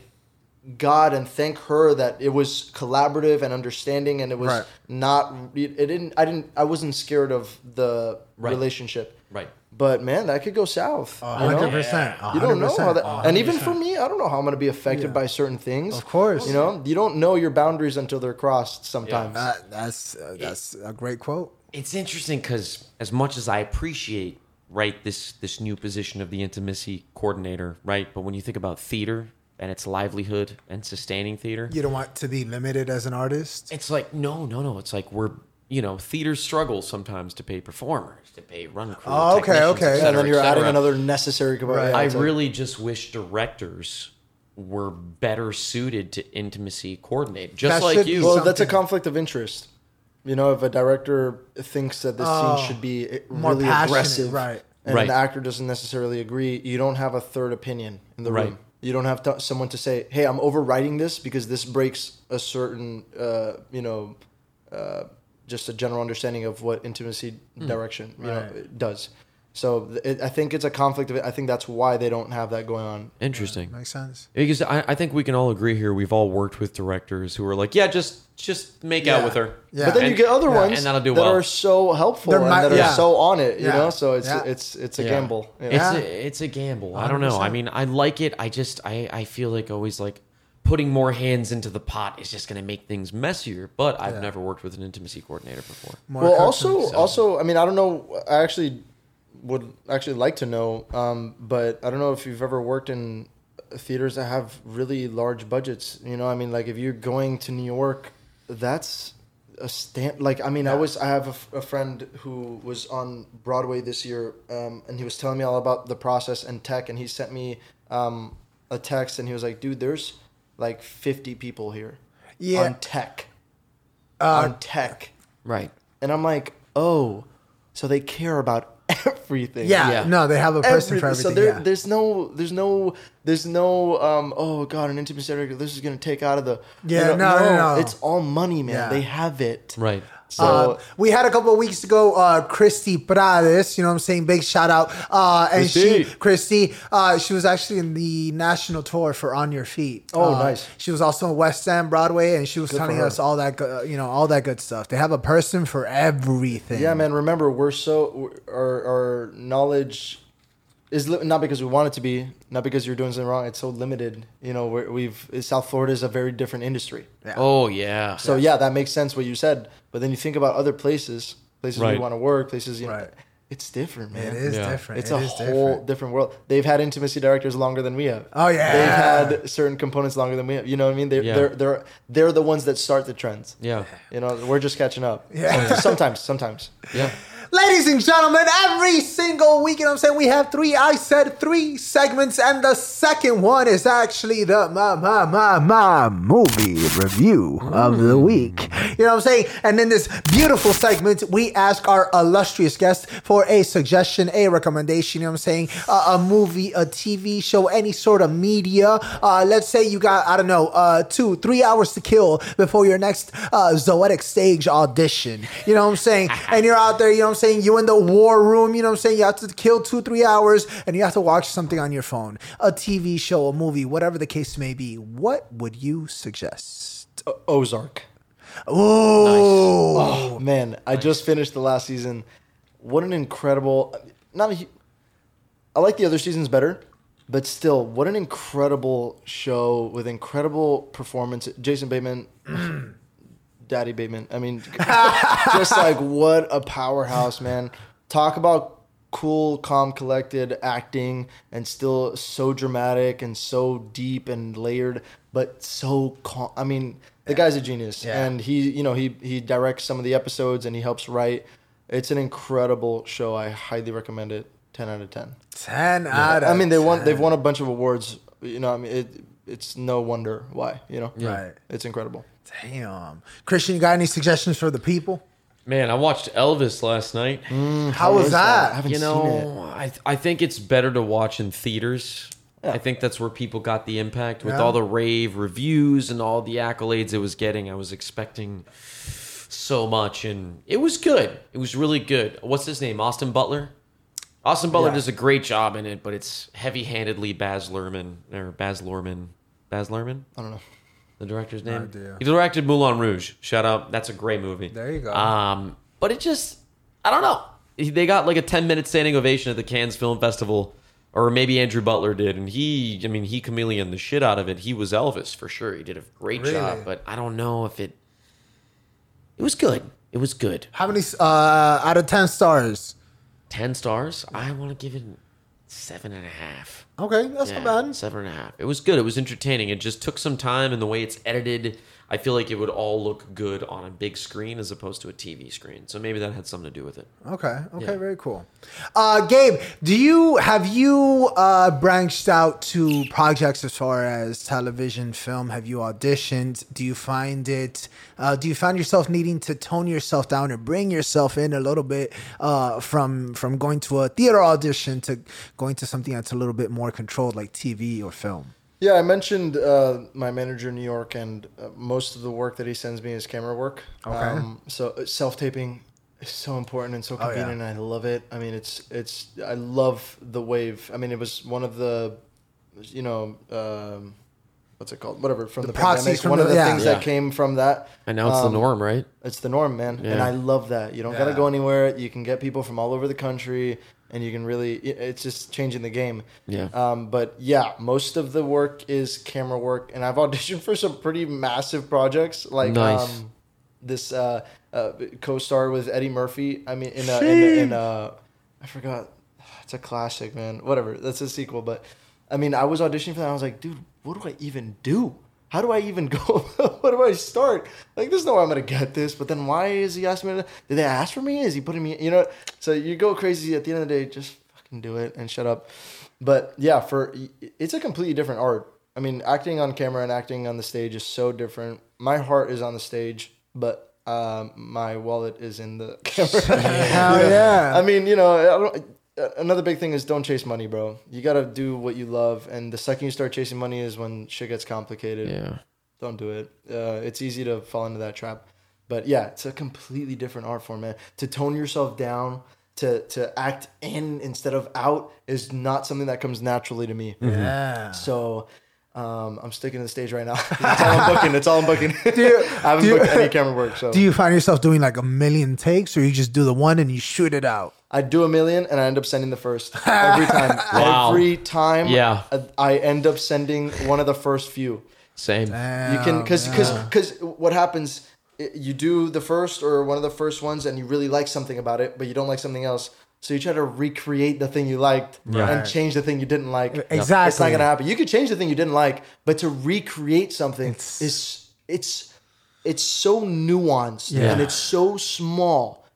God and thank her that it was collaborative and understanding, and it was Right. not. It didn't. I didn't. I wasn't scared of the Right. relationship. Right. But man, that could go south. A you know? hundred percent. a You don't know hundred how percent, that, a and hundred even for percent. me, I don't know how I'm going to be affected Yeah. by certain things. Of course. you know, you don't know your boundaries until they're crossed. Sometimes, That, that's uh, that's a great quote. It's interesting because as much as I appreciate, right, this this new position of the intimacy coordinator, right, but when you think about theater and its livelihood and sustaining theater, You don't want to be limited as an artist. it's like no, no, no. It's like we're you know theaters struggle sometimes to pay performers, to pay run crew. Oh, okay, technicians, okay. et and cetera, then you're et adding cetera. another necessary component. Right. Yeah, I it's like- really just wish directors were better suited to intimacy coordinate, just That like should you. be well, that's a something- conflict of interest. You know, if a director thinks that this Oh, scene should be more really passionate, aggressive, right. and Right. the actor doesn't necessarily agree, you don't have a third opinion in the Right. room. You don't have to, someone to say, "Hey, I'm overriding this because this breaks a certain, uh, you know, uh, just a general understanding of what intimacy direction you know Right. it does." So th- it, I think it's a conflict of it. I think that's why they don't have that going on. Interesting. Makes sense. Because I, I think we can all agree here. We've all worked with directors who are like, yeah, just just make out Yeah. with her. Yeah. But then you And- get other yeah. ones And that'll do that well. are so helpful They're and mi- that are yeah. so on it, you Yeah. know. So it's Yeah. it's it's a Yeah. gamble. you know? It's Yeah. a, it's a gamble. I don't know. I one hundred percent. mean, I like it. I just I, I feel like always like putting more hands into the pot is just going to make things messier. But I've Yeah. never worked with an intimacy coordinator before. More Well, custom, also, so- also, I mean, I don't know. I actually would actually like to know, um, but I don't know if you've ever worked in theaters that have really large budgets. You know, I mean, like if you're going to New York, that's a stand. Like, I mean, I was I have a, f- a friend who was on Broadway this year, um, and he was telling me all about the process and tech, and he sent me um, a text, and he was like, "Dude, there's like fifty people here Yeah. on tech, Uh, on tech." Right. And I'm like, oh, so they care about everything. yeah, Yeah. no, they have a person for Everything. So everything. there, yeah. there's no, there's no, there's no, um, oh god, an intimacy director. This is gonna take out of the. Yeah, you know, no, no, no. It's all money, man. Yeah. They have it. Right. So Uh, we had a couple of weeks ago, uh, Christy Prades, you know what I'm saying? Big shout out. Uh, and Christy. she, Christy, uh, she was actually in the national tour for On Your Feet. Oh, Uh, nice. She was also in West End, Broadway, and she was Good for telling her. us all that, go- you know, all that good stuff. They have a person for everything. yeah, man. Remember, we're so our our knowledge is li- not because we want it to be, not because you're doing something wrong. It's so limited. You know, we're, we've South Florida is a very different industry. Yeah. Oh yeah. So yeah, that makes sense what you said. But then you think about other places, places Right. you want to work, places you know, Right. it's different, man. It is Yeah. different. It's It a is whole different. different world. They've had intimacy directors longer than we have. Oh, yeah. They've had certain components longer than we have. You know what I mean? They're Yeah. they're they're they're the ones that start the trends. Yeah. You know, we're just catching up. Yeah. Sometimes, sometimes. Yeah. Ladies Ladies and gentlemen, every single week, you know what I'm saying, we have three, I said three segments, and the second one is actually the my, my, my, my movie review of the week. You know what I'm saying? And in this beautiful segment, we ask our illustrious guest for a suggestion, a recommendation, you know what I'm saying, uh, a movie, a T V show, any sort of media. Uh, let's say you got, I don't know, uh, two, three hours to kill before your next uh, Zoetic stage audition. You know what I'm saying? And you're out there, you know what I'm saying, you in the war room, you know what I'm saying, you have to kill two, three hours, and you have to watch something on your phone, a T V show, a movie, whatever the case may be. What would you suggest? O- Ozark. Oh, Oh man, I just finished the last season. What an incredible! Not a. hu- I like the other seasons better, but still, what an incredible show with incredible performance. Jason Bateman, Daddy Bateman. I mean, just like what a powerhouse, man. Talk about cool, calm, collected acting, and still so dramatic and so deep and layered, but so calm. I mean, the guy's a genius, Yeah. and he, you know, he he directs some of the episodes and he helps write. It's an incredible show. I highly recommend it. Ten out of ten. ten out of I mean, they won. ten. They've won a bunch of awards. You know, I mean, it. It's no wonder why. You know, Right. It's incredible. Damn. Christian, you got any suggestions for the people? Man, I watched Elvis last night. How was is that? I haven't You seen know, I I think it's better to watch in theaters. Yeah. I think that's where people got the impact with Yeah. all the rave reviews and all the accolades it was getting. I was expecting so much, and it was good. It was really good. What's his name? Austin Butler. Austin Butler Yeah. does a great job in it, but it's heavy-handedly Baz Luhrmann or Baz Luhrmann. Baz Luhrmann, I don't know. the director's name. idea. He directed Moulin Rouge. Shout out, that's a great movie. There you go. Um, but it just, I don't know. They got like a ten-minute standing ovation at the Cannes Film Festival, or maybe Andrew Butler did, and he, I mean, he chameleoned the shit out of it. He was Elvis for sure. He did a great Really? job, but I don't know if it. It was good. It was good. How many uh, out of ten stars? Ten stars. I want to give it seven and a half. Okay, that's Yeah, not bad. seven and a half. It was good. It was entertaining. It just took some time, and the way it's edited, I feel like it would all look good on a big screen as opposed to a T V screen. So maybe that had something to do with it. Okay, okay, Yeah. very cool. Uh, Gabe, do you have you uh, branched out to projects as far as television, film? Have you auditioned? Do you find it? Uh, do you find yourself needing to tone yourself down or bring yourself in a little bit uh, from from going to a theater audition to going to something that's a little bit more controlled, like T V or film? Yeah, I mentioned uh, my manager in New York, and uh, most of the work that he sends me is camera work. Okay. Um, so uh, self taping is so important and so Oh, yeah. convenient, and I love it. I mean, it's it's I love the wave. I mean, it was one of the, you know, um, what's it called? Whatever from The the, proxies pandemic. from One of the- the yeah. things Yeah. that came from that. And now it's Um, the norm, right? It's the norm, man, and Yeah. I love that. You don't got Yeah. to go anywhere. You can get people from all over the country, and you can really. it- It's just changing the game. Yeah. Um, but yeah, most of the work is camera work, and I've auditioned for some pretty massive projects, like Nice. um, this uh, uh, co-star with Eddie Murphy. I mean, in a, in, a, in a, I forgot. It's a classic, man. Whatever. That's a sequel, but I mean, I was auditioning for that. I was like, dude, what do I even do? How do I even go? Where do I start? Like, there's no way I'm gonna get this. But then, why is he asking me? To, did they ask for me? Is he putting me? You know. So you go crazy. At the end of the day, just fucking do it and shut up. But yeah, for it's a completely different art. I mean, acting on camera and acting on the stage is so different. My heart is on the stage, but um, my wallet is in the camera. Hell yeah. I mean, you know, I don't, another big thing is don't chase money, bro. You gotta do what you love, and the second you start chasing money is when shit gets complicated. Yeah. Don't do it. Uh, it's easy to fall into that trap. But yeah, it's a completely different art form, man. To tone yourself down, to to act in instead of out is not something that comes naturally to me. Yeah. So um, I'm sticking to the stage right now. That's all I'm booking. That's all I'm booking. you- I haven't do you- booked any camera work. So Do you find yourself doing like a million takes, or you just do the one and you shoot it out? I do a million and I end up sending the first every time. Wow. Every time, Yeah. I, I end up sending one of the first few. Same. You can because because because what happens? i- You do the first or one of the first ones, and you really like something about it, but you don't like something else. So you try to recreate the thing you liked Right. and change the thing you didn't like. Exactly. It's not gonna happen. You could change the thing you didn't like, but to recreate something It's- is it's it's so nuanced Yeah. and it's so small.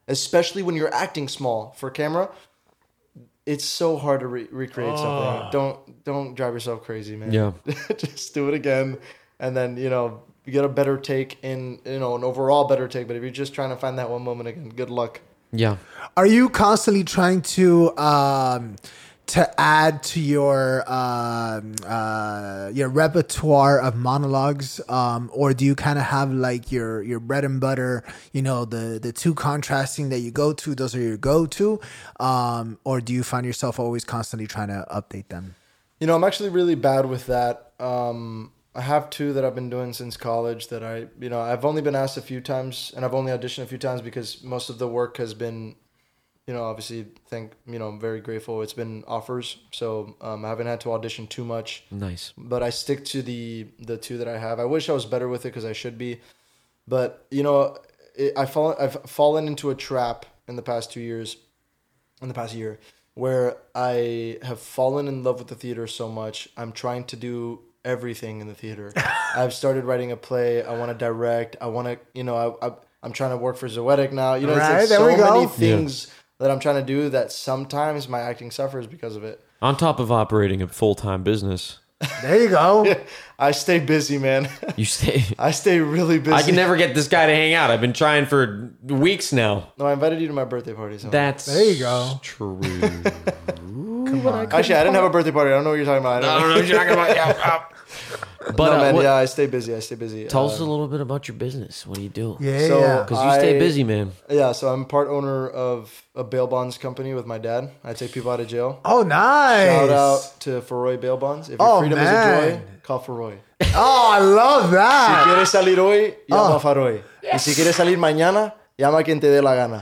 especially when you're acting small for camera. It's so hard to re- recreate something. Don't don't drive yourself crazy, man. Yeah. Just do it again, and then you know you get a better take in you know an overall better take. But if you're just trying to find that one moment again, good luck. Yeah. Are you constantly trying to um, to add to your um, uh, your repertoire of monologues, um, or do you kind of have like your your bread and butter? You know, the the two contrasting that you go to; those are your go to, um, or do you find yourself always constantly trying to update them? You know, I'm actually really bad with that. Um, I have two that I've been doing since college that I, you know, I've only been asked a few times and I've only auditioned a few times because most of the work has been, you know, obviously thank, you know, I'm very grateful. It's been offers. So um, I haven't had to audition too much. Nice. But I stick to the, the two that I have. I wish I was better with it because I should be. But, you know, it, I fall, I've fallen into a trap in the past two years, in the past year, where I have fallen in love with the theater so much. I'm trying to do everything in the theater. I've started writing a play. I want to direct. I want to, you know, I, I, I'm trying to work for Zoetic now. You know, Right, it's there like we so go. many things yeah. that I'm trying to do that sometimes my acting suffers because of it. On top of operating a full-time business. There you go. I stay busy, man. You stay... I stay really busy. I can never get this guy to hang out. I've been trying for weeks now. No, I invited you to my birthday party. So. That's There you go. True. Come on. Actually, I didn't have a birthday party. I don't know what you're talking about. I I don't know what you're talking about. Yeah. But no, uh, man, what- yeah, I stay busy. I stay busy. tell Uh, us a little bit about your business. What do you do? Yeah, So- yeah. Because you stay I- busy, man. Yeah, so I'm part owner of a bail bonds company with my dad. I take people out of jail. Oh, nice. Shout out to Feroy Bail Bonds. If your Oh, freedom man. is a joy, call Feroy. Oh, I love Si that. quieres salir hoy, llama Oh. a Feroy. Y si quieres salir mañana, llama a quien te dé la gana.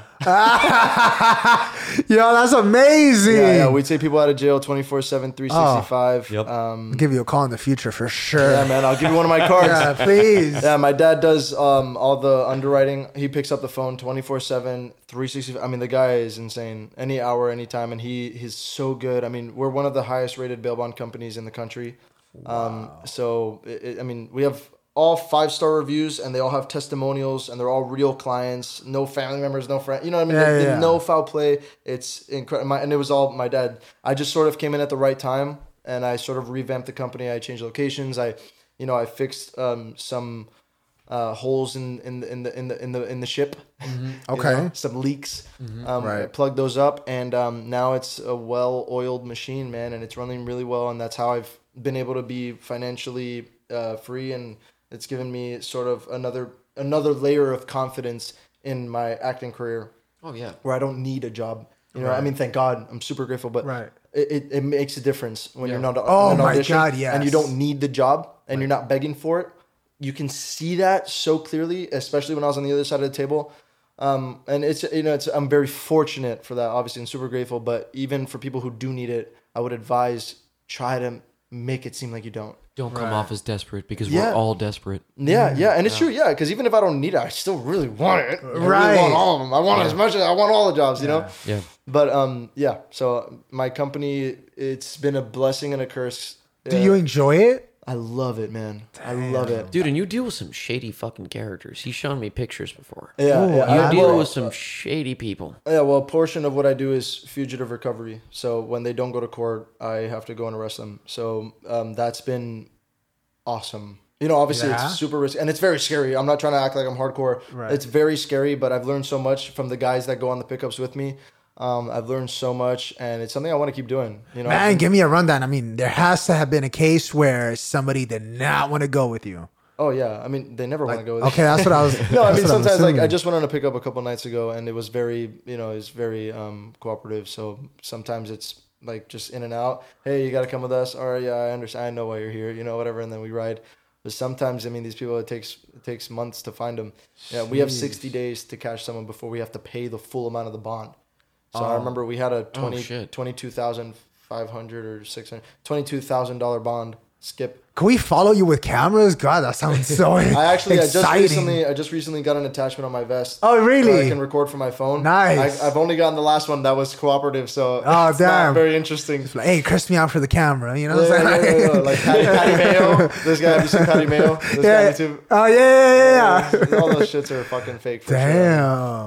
Yo, that's amazing. Yeah, yeah, we take people out of jail twenty-four seven, three sixty-five. Oh. Yep. Um, I'll give you a call in the future for sure. yeah, man, I'll give you one of my cards. Yeah, please. Yeah, my dad does um, all the underwriting. He picks up the phone twenty-four seven, three sixty-five. I mean, the guy is insane. Any hour, any time, and he he's so good. I mean, we're one of the highest rated bail bond companies in the country. Um, so, it, it, I mean, we have all five-star reviews, and they all have testimonials, and they're all real clients. No family members, no friends. You know what I mean? Yeah, The- the yeah. No foul play. It's incredible. And it was all my dad. I just sort of came in at the right time, and I sort of revamped the company. I changed locations. I, you know, I fixed um, some uh, holes in, in the in the in the in the in the ship. You Okay. know, some leaks. Um, I Right. plugged those up, and um, now it's a well-oiled machine, man, and it's running really well. And that's how I've been able to be financially uh, free, and it's given me sort of another another layer of confidence in my acting career, Oh, yeah. where I don't need a job. You know, I Right. mean, thank God, I'm super grateful, but Right. it, it, it makes a difference when you're Yeah. not. Oh in an my audition God, And you yes. don't need the job, and you're not begging for it. You can see that so clearly, especially when I was on the other side of the table. Um, and it's you know, it's I'm very fortunate for that, obviously, and super grateful. But even for people who do need it, I would advise try to make it seem like you don't. Don't come Right. off as desperate because Yeah. we're all desperate. Yeah, yeah, and it's true, yeah, because even if I don't need it, I still really want it. I really Right. want all of them. I want as much as I want all the jobs, you know. Yeah. But um, yeah. So my company, it's been a blessing and a curse. Do Uh, you enjoy it? I love it, man. I love it. Dude, and you deal with some shady fucking characters. He's shown me pictures before. Yeah, Ooh, yeah. You I- deal well, with some shady people. Yeah, well, a portion of what I do is fugitive recovery. So when they don't go to court, I have to go and arrest them. So um, that's been awesome. You know, obviously Yeah. it's super risky and it's very scary. I'm not trying to act like I'm hardcore. Right. It's very scary, but I've learned so much from the guys that go on the pickups with me. Um, I've learned so much, and it's something I want to keep doing. You know, Man, give me a rundown. I mean, there has to have been a case where somebody did not want to go with you. oh yeah. I mean, they never want to go with Okay, that's what I was. No, I that's mean what I'm sometimes like I assuming. just went on a pickup a couple nights ago, and it was very, you know, it's very um, cooperative. So sometimes it's like just in and out. Hey, you got to come with us. All right, yeah, I understand. I know why you're here. You know, whatever. And then we ride. But sometimes, I mean, these people it takes it takes months to find them. Yeah, we have sixty days to catch someone before we have to pay the full amount of the bond. So I remember we had a twenty, shit. twenty-two thousand five hundred or six hundred, twenty-two thousand dollar bond. Skip. Can we follow you with cameras? God, that sounds so I actually, I just exciting. recently, I just recently got an attachment on my vest. Oh, really? where I can record from my phone. Nice. I, I've only gotten the last one that was cooperative, so Oh, it's damn. not very interesting. Like, hey, curse me out for the camera. You know Yeah, what I'm yeah, saying? yeah, yeah. Like Patty, Patty Mayo. This guy, have you seen Patty Mayo? This Yeah. guy too. Oh, yeah, yeah, yeah, yeah. All those shits are fucking fake for sure. Damn.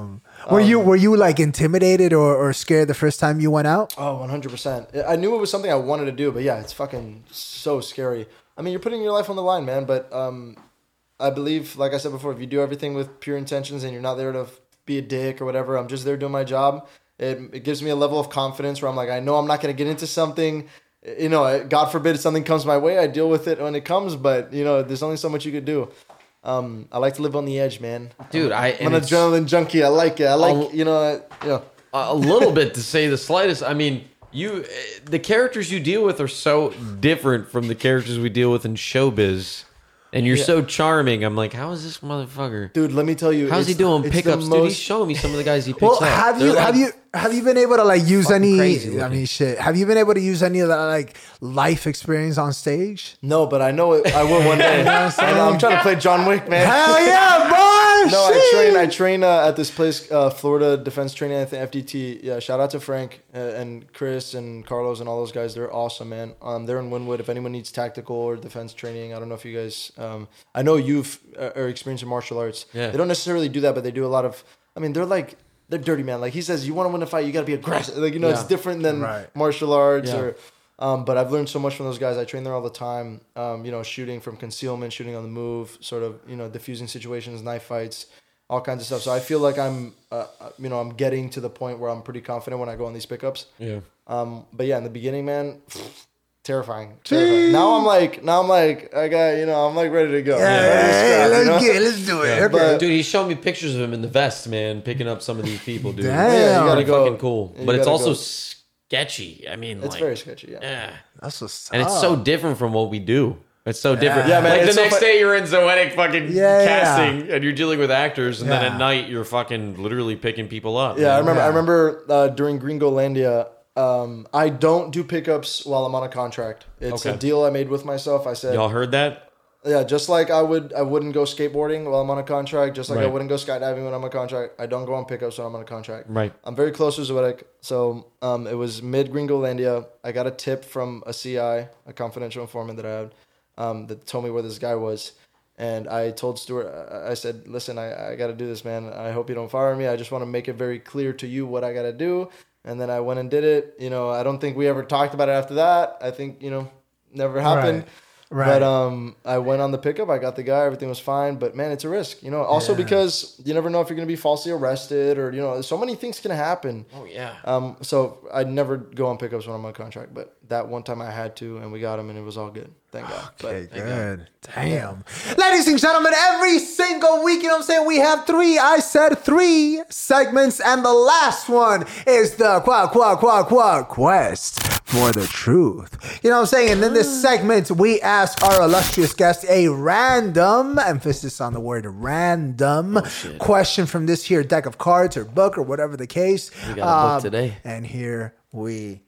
Were you were you like intimidated or, or scared the first time you went out? Oh, one hundred percent. I knew it was something I wanted to do, but yeah, it's fucking so scary. I mean, you're putting your life on the line, man, but um, I believe, like I said before, if you do everything with pure intentions and you're not there to be a dick or whatever, I'm just there doing my job, it, it gives me a level of confidence where I'm like, I know I'm not going to get into something. You know, God forbid something comes my way, I deal with it when it comes, but, you know, there's only so much you could do. Um, I like to live on the edge, man. Dude, I I'm an adrenaline junkie. I like it. I like, I'll- you know, you know. a little bit, to say the slightest. I mean, you the characters you deal with are so different from the characters we deal with in showbiz, and you're Yeah. so charming. I'm like, how is this motherfucker? Dude, let me tell you. How's he it's- doing it's pickups, the dude? He's most- showing me some of the guys he picks Well, up. have They're you like have you have you been able to like use fucking any? crazy I looking. mean, shit. Have you been able to use any of that like life experience on stage? No, but I know it, I will one day. what I'm I know, I'm trying to play John Wick, man. Hell yeah, boy! No, I Shit. train. I train uh, at this place, uh, Florida Defense Training, I think F D T. Yeah, shout out to Frank uh, and Chris and Carlos and all those guys. They're awesome, man. Um, they're in Wynwood. If anyone needs tactical or defense training, I don't know if you guys. Um, I know you've uh, are experienced in martial arts. Yeah. They don't necessarily do that, but they do a lot of. I mean, they're like they're dirty, man. Like he says, you want to win a fight, you got to be aggressive. Like you know, it's Yeah. different than Right. martial arts Yeah. or. Um, but I've learned so much from those guys. I train there all the time. Um, you know, shooting from concealment, shooting on the move, sort of, you know, diffusing situations, knife fights, all kinds of stuff. So I feel like I'm, uh, you know, I'm getting to the point where I'm pretty confident when I go on these pickups. Yeah. Um, but yeah, in the beginning, man, terrifying. terrifying. Now I'm like, now I'm like, I got, you know, I'm like ready to go. Yeah, I'm ready to hey, scrap, you let's know? get, it, let's do it. Yeah. Okay. But- Dude, he's showing me pictures of him in the vest, man, picking up some of these people, dude. Damn. Yeah, you gotta Pretty go. fucking cool. You But it's gotta also go. sketchy. I mean, It's like, very sketchy. Yeah. yeah. That's what's And it's so different from what we do. It's so different. Yeah, man, Like the it's so next fu- day you're in Zoetic fucking Yeah, yeah, casting and you're dealing with actors, and then Yeah. at night you're fucking literally picking people up. Yeah, I man. remember. Yeah. I remember uh, during Gringolandia. Um, I don't do pickups while I'm on a contract. It's Okay. a deal I made with myself. I said, Y'all heard that? yeah, just like I would, I wouldn't go skateboarding while I'm on a contract. Just like I Right. wouldn't go skydiving when I'm on a contract. I don't go on pickups when I'm on a contract. Right. I'm very close to Zoetic. So um, it was mid Gringolandia. I got a tip from a C I, a confidential informant that I had, um, that told me where this guy was. And I told Stuart, I I said, listen, I, I got to do this, man. I hope you don't fire me. I just want to make it very clear to you what I got to do. And then I went and did it. You know, I don't think we ever talked about it after that. I think, you know, never happened. Right. But um, I went on the pickup. I got the guy. Everything was fine. But man, it's a risk. You know, also Yeah. because you never know if you're going to be falsely arrested or, you know, so many things can happen. Oh yeah. Um, so I'd never go on pickups when I'm on contract, but that one time I had to, and we got him, and it was all good. Thank God. Okay, But good. Damn. Ladies and gentlemen, every single week, you know what I'm saying? We have three, I said three segments, and the last one is the qua, qua, qua, qua quest for the truth. You know what I'm saying? And in this segment, we ask our illustrious guest a random, emphasis on the word random, question from this here deck of cards or book or whatever the case. We got a book Um, today. And here we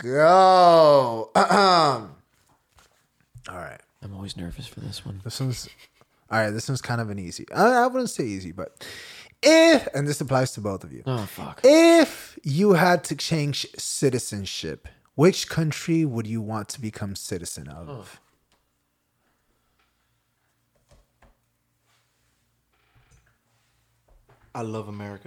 go. All right. I'm always nervous for this one. This one's all right. This one's kind of an easy. I, I wouldn't say easy, but if, and this applies to both of you, Oh fuck. if you had to change citizenship, which country would you want to become citizen of? I love America.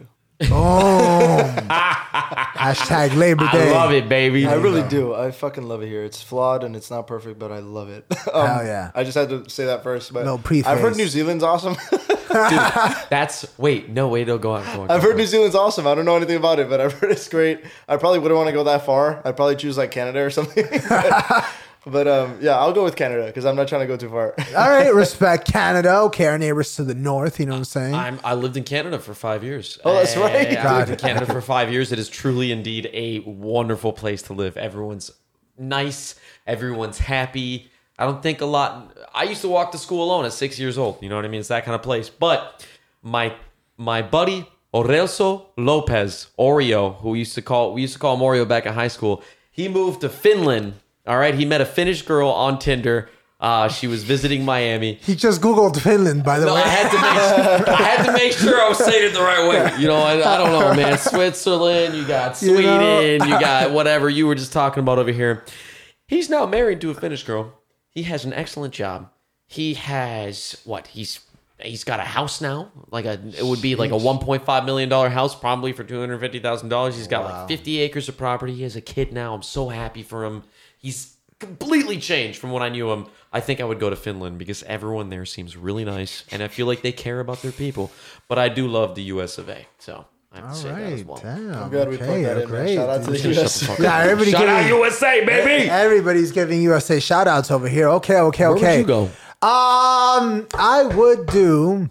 Hashtag Labor Day. I love it, baby. I really do. I fucking love it here. It's flawed and it's not perfect, but I love it. um, Hell yeah. I just had to say that first. But No preface. I've heard New Zealand's awesome. That's wait, no, wait, no, go on, go on. I've go heard on. New Zealand's awesome. I don't know anything about it, but I've heard it's great. I probably wouldn't want to go that far. I'd probably choose like Canada or something. But um, yeah, I'll go with Canada because I'm not trying to go too far. All right, respect Canada. Okay, our neighbors to the north. You know what I'm saying? I'm, I lived in Canada for five years. Oh, that's right. Eh, I lived in Canada for five years. It is truly indeed a wonderful place to live. Everyone's nice. Everyone's happy. I don't think a lot. I used to walk to school alone at six years old. You know what I mean? It's that kind of place. But my my buddy Orelso Lopez, Oreo, who we used to call we used to call him Oreo back in high school. He moved to Finland. All right, he met a Finnish girl on Tinder. Uh, she was visiting Miami. He just Googled Finland, by the No, way. I had to make I had to make sure I was saying it the right way. You know, I, I don't know, man. Switzerland, you got You Sweden, know? you got whatever you were just talking about over here. He's now married to a Finnish girl. He has an excellent job. He has what? He's he's got a house now. Like a, it would be like a one point five million dollar house, probably for two hundred fifty thousand dollars. He's got wow. like fifty acres of property. He has a kid now. I'm so happy for him. He's completely changed from when I knew him. I think I would go to Finland because everyone there seems really nice, and I feel like they care about their people. But I do love the U S of A, so I have to All say right, that as well. Damn. I'm glad we okay, put that in. great. Man. Shout out to the U S. Yeah, everybody Shout giving, out U S A, baby. Everybody's giving U S A shout outs over here. Okay, okay, okay. Where would you go? Um, I would do.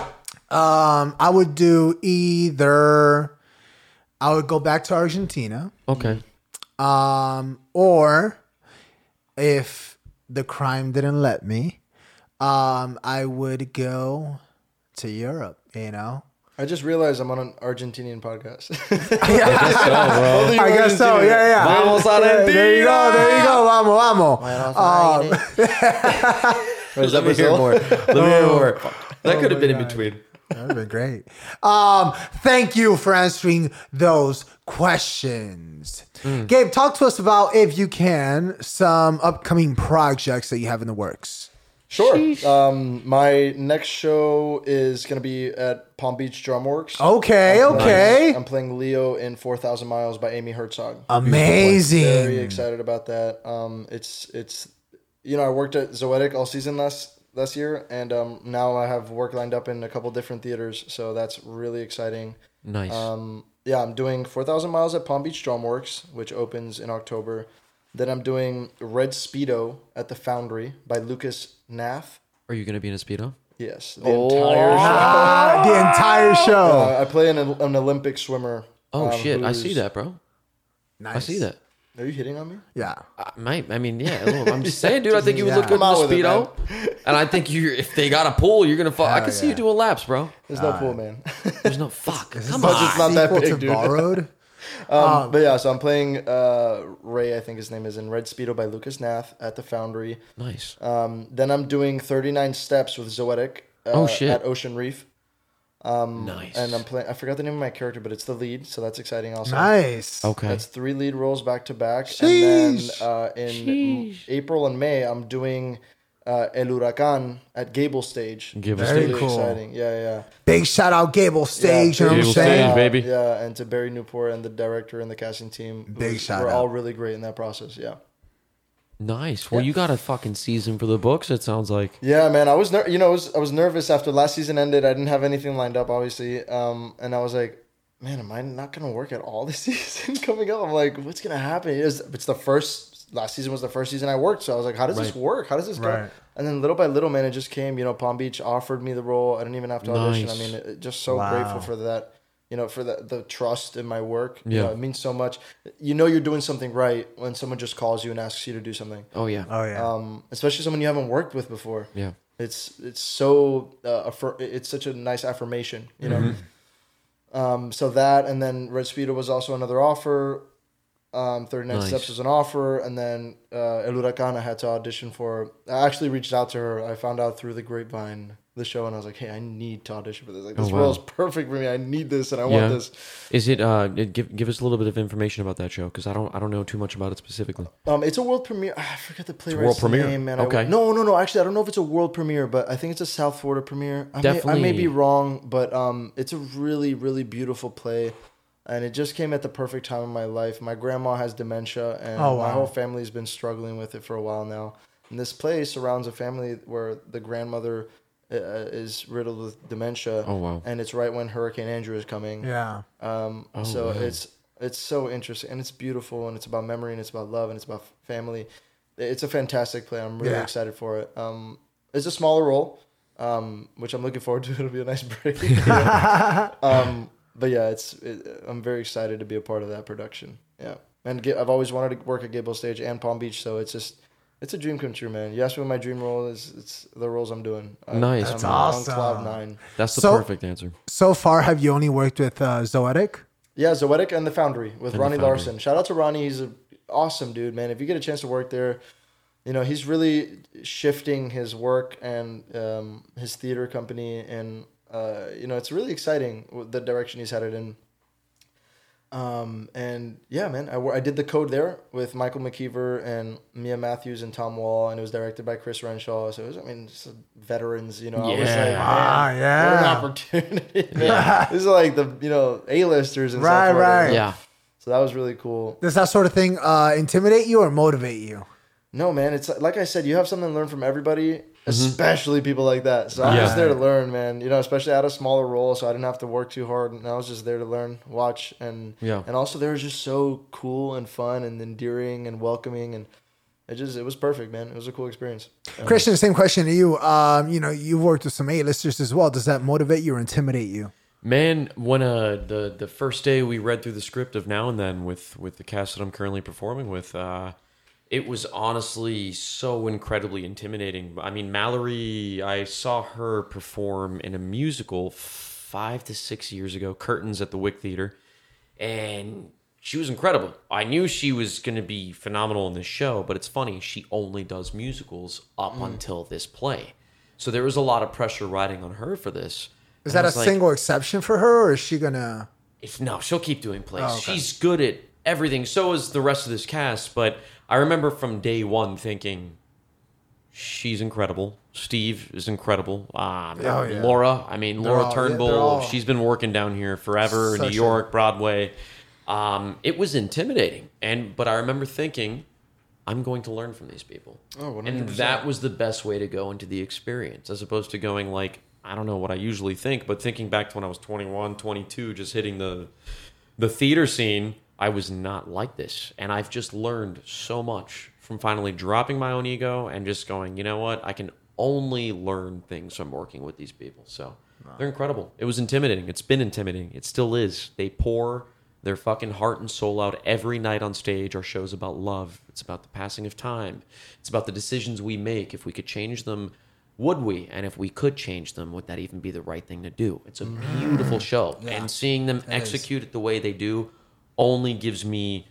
Um, I would do either. I would go back to Argentina. Okay. Um, or if the crime didn't let me, um, I would go to Europe. You know. I just realized I'm on an Argentinian podcast. I guess so, bro. I guess so. Yeah, yeah. Vamos Argentina. There you go. There you go. Vamos, vamos. Um, Wait, is that Let me hear Brazil? more. Let me hear more. That Oh could have my been in God. between. That would have been great. Um, thank you for answering those questions. Mm. Gabe, talk to us about, if you can, some upcoming projects that you have in the works. Sure. Um, my next show is going to be at Palm Beach Drumworks. Okay, I'm playing- okay. I'm playing Leo in four thousand Miles by Amy Herzog. Amazing. Very excited about that. Um, it's it's you know I worked at Zoetic all season last last year, and um, now I have work lined up in a couple different theaters, so that's really exciting. Nice. Um, yeah, I'm doing four thousand Miles at Palm Beach Drumworks, which opens in October. Then I'm doing Red Speedo at the Foundry by Lucas Nath. Are you going to be in a Speedo? Yes, the Oh. entire show. Ah, the entire show. Uh, I play an, an Olympic swimmer. Oh, um, shit. I who's- see that, bro. Nice. I see that. Are you hitting on me? Yeah. I might. I mean, yeah. a little- I'm just saying, dude. I think you would Yeah. look good in Come a out with it, Speedo. And I think you, if they got a pool, you're going to fall. I Hell can see yeah. you doing laps, bro. There's no pool, man. There's no fuck. Come budget's on. not that Sequel big, to dude. Borrowed. Um, but yeah, so I'm playing uh, Ray, I think his name is, in Red Speedo by Lucas Nath at the Foundry. Nice. Um, then I'm doing thirty-nine Steps with Zoetic uh, Oh, shit. at Ocean Reef. Um, Nice. And I'm playing, I forgot the name of my character, but it's the lead, so that's exciting also. Nice. Okay. That's three lead roles back to back. And then Sheesh. uh, in Sheesh. April and May, I'm doing uh, El Huracan at Gable Stage. Gable It's Very really cool. exciting. Yeah, yeah. Big shout out Gable Stage. Yeah, you know what I'm Gable saying? Stage, baby. Yeah, and to Barry Newport and the director and the casting team. Big who shout We're out. all really great in that process. Yeah. Nice. Well, you got a fucking season for the books, it sounds like. Yeah, man. I was, ner- you know, I was, I was nervous after last season ended. I didn't have anything lined up, obviously, um, and I was like, man, am I not gonna work at all this season coming up? I'm like, what's gonna happen? It's, it's the first. Last season was the first season I worked, so I was like, how does this Right. work? How does this Right. go? And then little by little, man, it just came. You know, Palm Beach offered me the role. I didn't even have to audition. Nice. I mean, it, just so Wow. grateful for that. You know, for the the trust in my work. You Yeah. know, it means so much. You know, you're doing something right when someone just calls you and asks you to do something. Oh, yeah. Oh, yeah. Um, especially someone you haven't worked with before. Yeah. It's it's so uh, affir- it's such a nice affirmation, you know. Mm-hmm. Um, so that, and then Red Speedo was also another offer. Um, thirty-nine Nice. Steps was an offer, and then uh, El Huracan I had to audition for. I actually reached out to her. I found out through the grapevine the show, and I was like, "Hey, I need to audition for this. Like, this Oh, wow. role is perfect for me. I need this, and I Yeah. want this." Is it, uh, it- give, give us a little bit of information about that show, because I don't, I don't know too much about it specifically. Um, it's a world premiere. I forget the playwright's world premiere? name, man. I- Okay. no, no, no. Actually, I don't know if it's a world premiere, but I think it's a South Florida premiere. I May, I Definitely. may be wrong, but um, it's a really, really beautiful play, and it just came at the perfect time in my life. My grandma has dementia, and Oh, my wow. whole family's been struggling with it for a while now. And this play surrounds a family where the grandmother uh, is riddled with dementia. Oh, wow. And it's right when Hurricane Andrew is coming. yeah. Um, Oh, so wow. it's it's so interesting, and it's beautiful, and it's about memory, and it's about love, and it's about family. It's a fantastic play. I'm really Yeah. excited for it. Um, it's a smaller role, um, which I'm looking forward to. It'll be a nice break. um, but yeah, it's it, I'm very excited to be a part of that production. Yeah, and Ga- I've always wanted to work at Gable Stage and Palm Beach, so it's just. It's a dream come true, man. You asked me what my dream role is. It's the roles I'm doing. I- Nice. I'm That's on awesome. cloud nine. That's the So- perfect answer. So far, have you only worked with uh, Zoetic? Yeah, Zoetic and the Foundry with And the Ronnie Foundry. Larson. Shout out to Ronnie. He's an awesome dude, man. If you get a chance to work there, you know, he's really shifting his work and um, his theater company. And, uh, you know, it's really exciting, the direction he's headed in. Um, and yeah, man, I, I did the code there with Michael McKeever and Mia Matthews and Tom Wall, and it was directed by Chris Renshaw. So it was, I mean, just veterans, you know. I was like, Yeah. man, Ah, yeah. what an opportunity. Yeah. This is like the, you know, A-listers and Right, stuff. right. Yeah. So that was really cool. Does that sort of thing uh, intimidate you or motivate you? No, man, it's like I said, you have something to learn from everybody, especially people like that. So I'm Yeah. just there to learn, man. You know, especially at a smaller role, so I didn't have to work too hard, and I was just there to learn, watch, and Yeah. and also they were just so cool and fun and endearing and welcoming, and it just it was perfect, man. It was a cool experience. Um, Christian, same question to you. Um, you know, you've worked with some A-listers as well. Does that motivate you or intimidate you? Man, when uh the the first day we read through the script of Now and Then with with the cast that I'm currently performing with, uh, it was honestly so incredibly intimidating. I mean, Mallory, I saw her perform in a musical five to six years ago, Curtains at the Wick Theater, and she was incredible. I knew she was going to be phenomenal in this show, but it's funny, she only does musicals up Mm. until this play. So there was a lot of pressure riding on her for this. Is And I that a was like, single exception for her, or is she gonna? If, no, she'll keep doing plays. Oh, okay. She's good at everything. So is the rest of this cast. But I remember from day one thinking, she's incredible. Steve is incredible. Um, Oh, yeah. Laura, I mean, They're Laura all- yeah, Turnbull, they're all- she's been working down here forever, Such New a- York, Broadway. Um, it was intimidating. and But I remember thinking, I'm going to learn from these people. Oh, one hundred and percent. that was the best way to go into the experience, as opposed to going like, I don't know what I usually think, but thinking back to when I was twenty-one, twenty-two, just hitting the the theater scene, I was not like this. And I've just learned so much from finally dropping my own ego and just going, you know what? I can only learn things from working with these people. So they're incredible. It was intimidating. It's been intimidating. It still is. They pour their fucking heart and soul out every night on stage. Our show's about love. It's about the passing of time. It's about the decisions we make. If we could change them, would we? And if we could change them, would that even be the right thing to do? It's a beautiful show. And seeing them execute it the way they do only gives me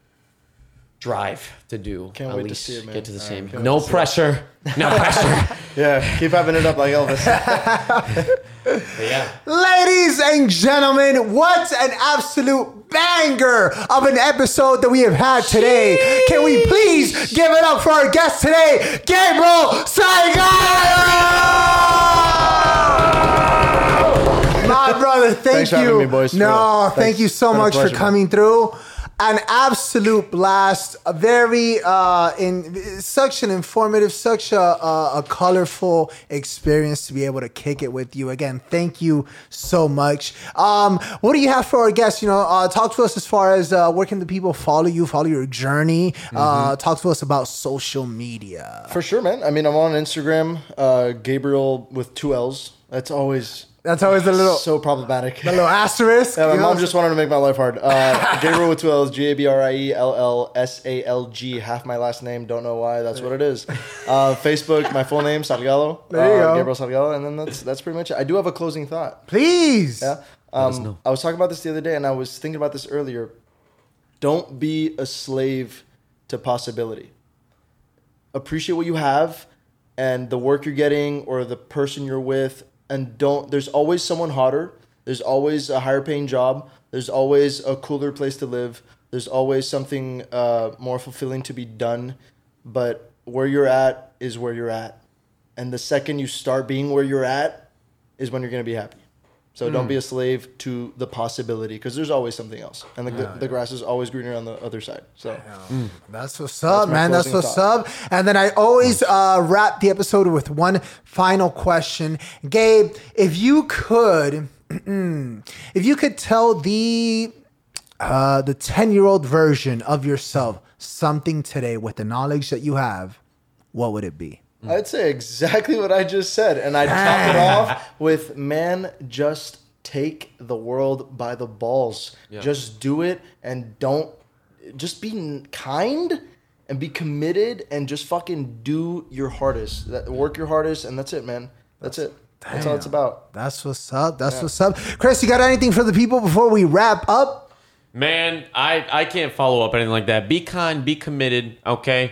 drive to do. Can't at wait to least see it, man. get to the All same. right, can't No wait to see it. pressure. No pressure. Yeah, keep having it up like Elvis. But yeah. Ladies and gentlemen, what an absolute banger of an episode that we have had today. Can we please give it up for our guest today, Gabriel Saigon? My brother, thank Thanks for you. having me, boys. No, Real. thank Thanks. you so Been a much for pleasure, man. coming through. An absolute blast, a very uh, in such an informative, such a, a, a colorful experience to be able to kick it with you. Again, thank you so much. Um, what do you have for our guests? You know, uh, talk to us as far as uh, where can the people follow you, follow your journey. Uh, talk to us about social media. For sure, man. I mean, I'm on Instagram, uh, Gabriel with two L's. That's always That's always a little, so problematic. a little asterisk. Yeah, my you know? mom just wanted to make my life hard. Uh, Gabriel with two L's, G A B R I E L L S A L G, half my last name. Don't know why. That's what it is. Uh, Facebook, my full name, Salgado. There you uh, go. Gabriel Salgado. And then that's that's pretty much it. I do have a closing thought. Please. Yeah. Um, I was talking about this the other day, and I was thinking about this earlier. Don't be a slave to possibility. Appreciate what you have and the work you're getting or the person you're with. And don't, there's always someone hotter. There's always a higher paying job. There's always a cooler place to live. There's always something uh, more fulfilling to be done. But where you're at is where you're at. And the second you start being where you're at is when you're going to be happy. So don't be a slave to the possibility, because there's always something else. And the, the grass is always greener on the other side. So That's what's up, my man. That's closing what's thought. up. And then I always uh, wrap the episode with one final question. Gabe, if you could, if you could tell the uh, the ten-year-old version of yourself something today with the knowledge that you have, what would it be? I'd say exactly what I just said. And I'd top it off with, man, just take the world by the balls. Yeah. Just do it and don't, just be kind and be committed and just fucking do your hardest. That, work your hardest, and that's it, man. That's it. That's all it's Damn. about. That's what's up. That's what's up. Chris, you got anything for the people before we wrap up? Man, I, I can't follow up anything like that. Be kind, be committed, okay?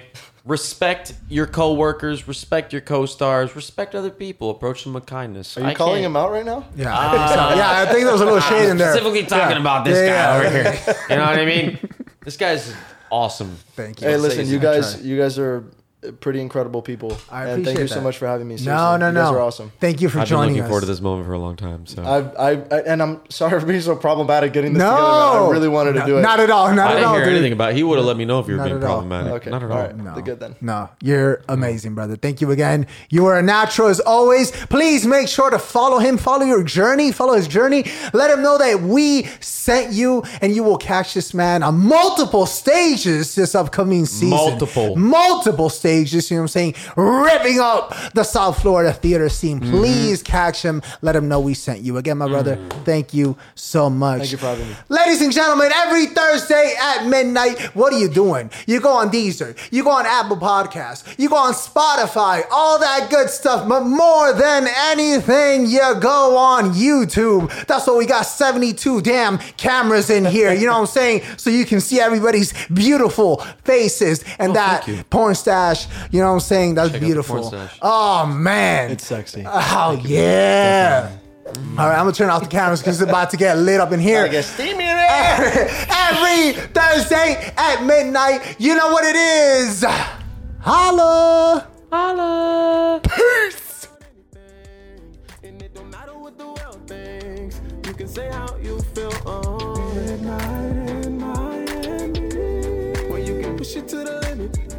respect your coworkers, respect your co-stars, respect other people. Approach them with kindness. Are you I calling can't- him out right now? Yeah, I think so. Yeah, I think there was a little shade in there. Specifically talking Yeah. about this Yeah, guy yeah. over here. You know what I mean? This guy's awesome. Thank you. Hey, I'll say listen, his you name. guys, you guys are pretty incredible people. I and appreciate thank you that. so much for having me. No, Seriously. no, You no. guys are awesome. Thank you for I've been joining looking us. forward to this moment for a long time. So I, I, I, and I'm sorry for being so problematic getting this No, together. Man. I really wanted to No, do it. Not at all. Not I at didn't all. hear dude. anything about it. He would have let me know if you were Not being at all. problematic. Okay, Not at all all. right. No, They're good then. No, you're amazing, brother. Thank you again. You are a natural as always. Please make sure to follow him, follow your journey, follow his journey. Let him know that we sent you, and you will catch this man on multiple stages this upcoming season. Multiple. multiple stages. You know what I'm saying? Ripping up the South Florida theater scene. Please catch him. Let him know we sent you. Again, my brother, thank you so much. Thank you for having me. Ladies and gentlemen, every Thursday at midnight, what are you doing? You go on Deezer, you go on Apple Podcasts, you go on Spotify, all that good stuff. But more than anything, you go on YouTube. That's what we got seventy-two damn cameras in here. You know what I'm saying? So you can see everybody's beautiful faces and Oh, that thank you. porn stash. You know what I'm saying? That's Check out the beautiful. porn stash. Oh man, It's sexy. oh yeah. All right, I'm gonna turn off the cameras because it's about to get lit up in here. I get steamy in there. Every Thursday at midnight, you know what it is. Holla. Holla. Peace. And it don't matter what the world thinks. You can say how you feel on midnight in Miami. When you can push it to the limit.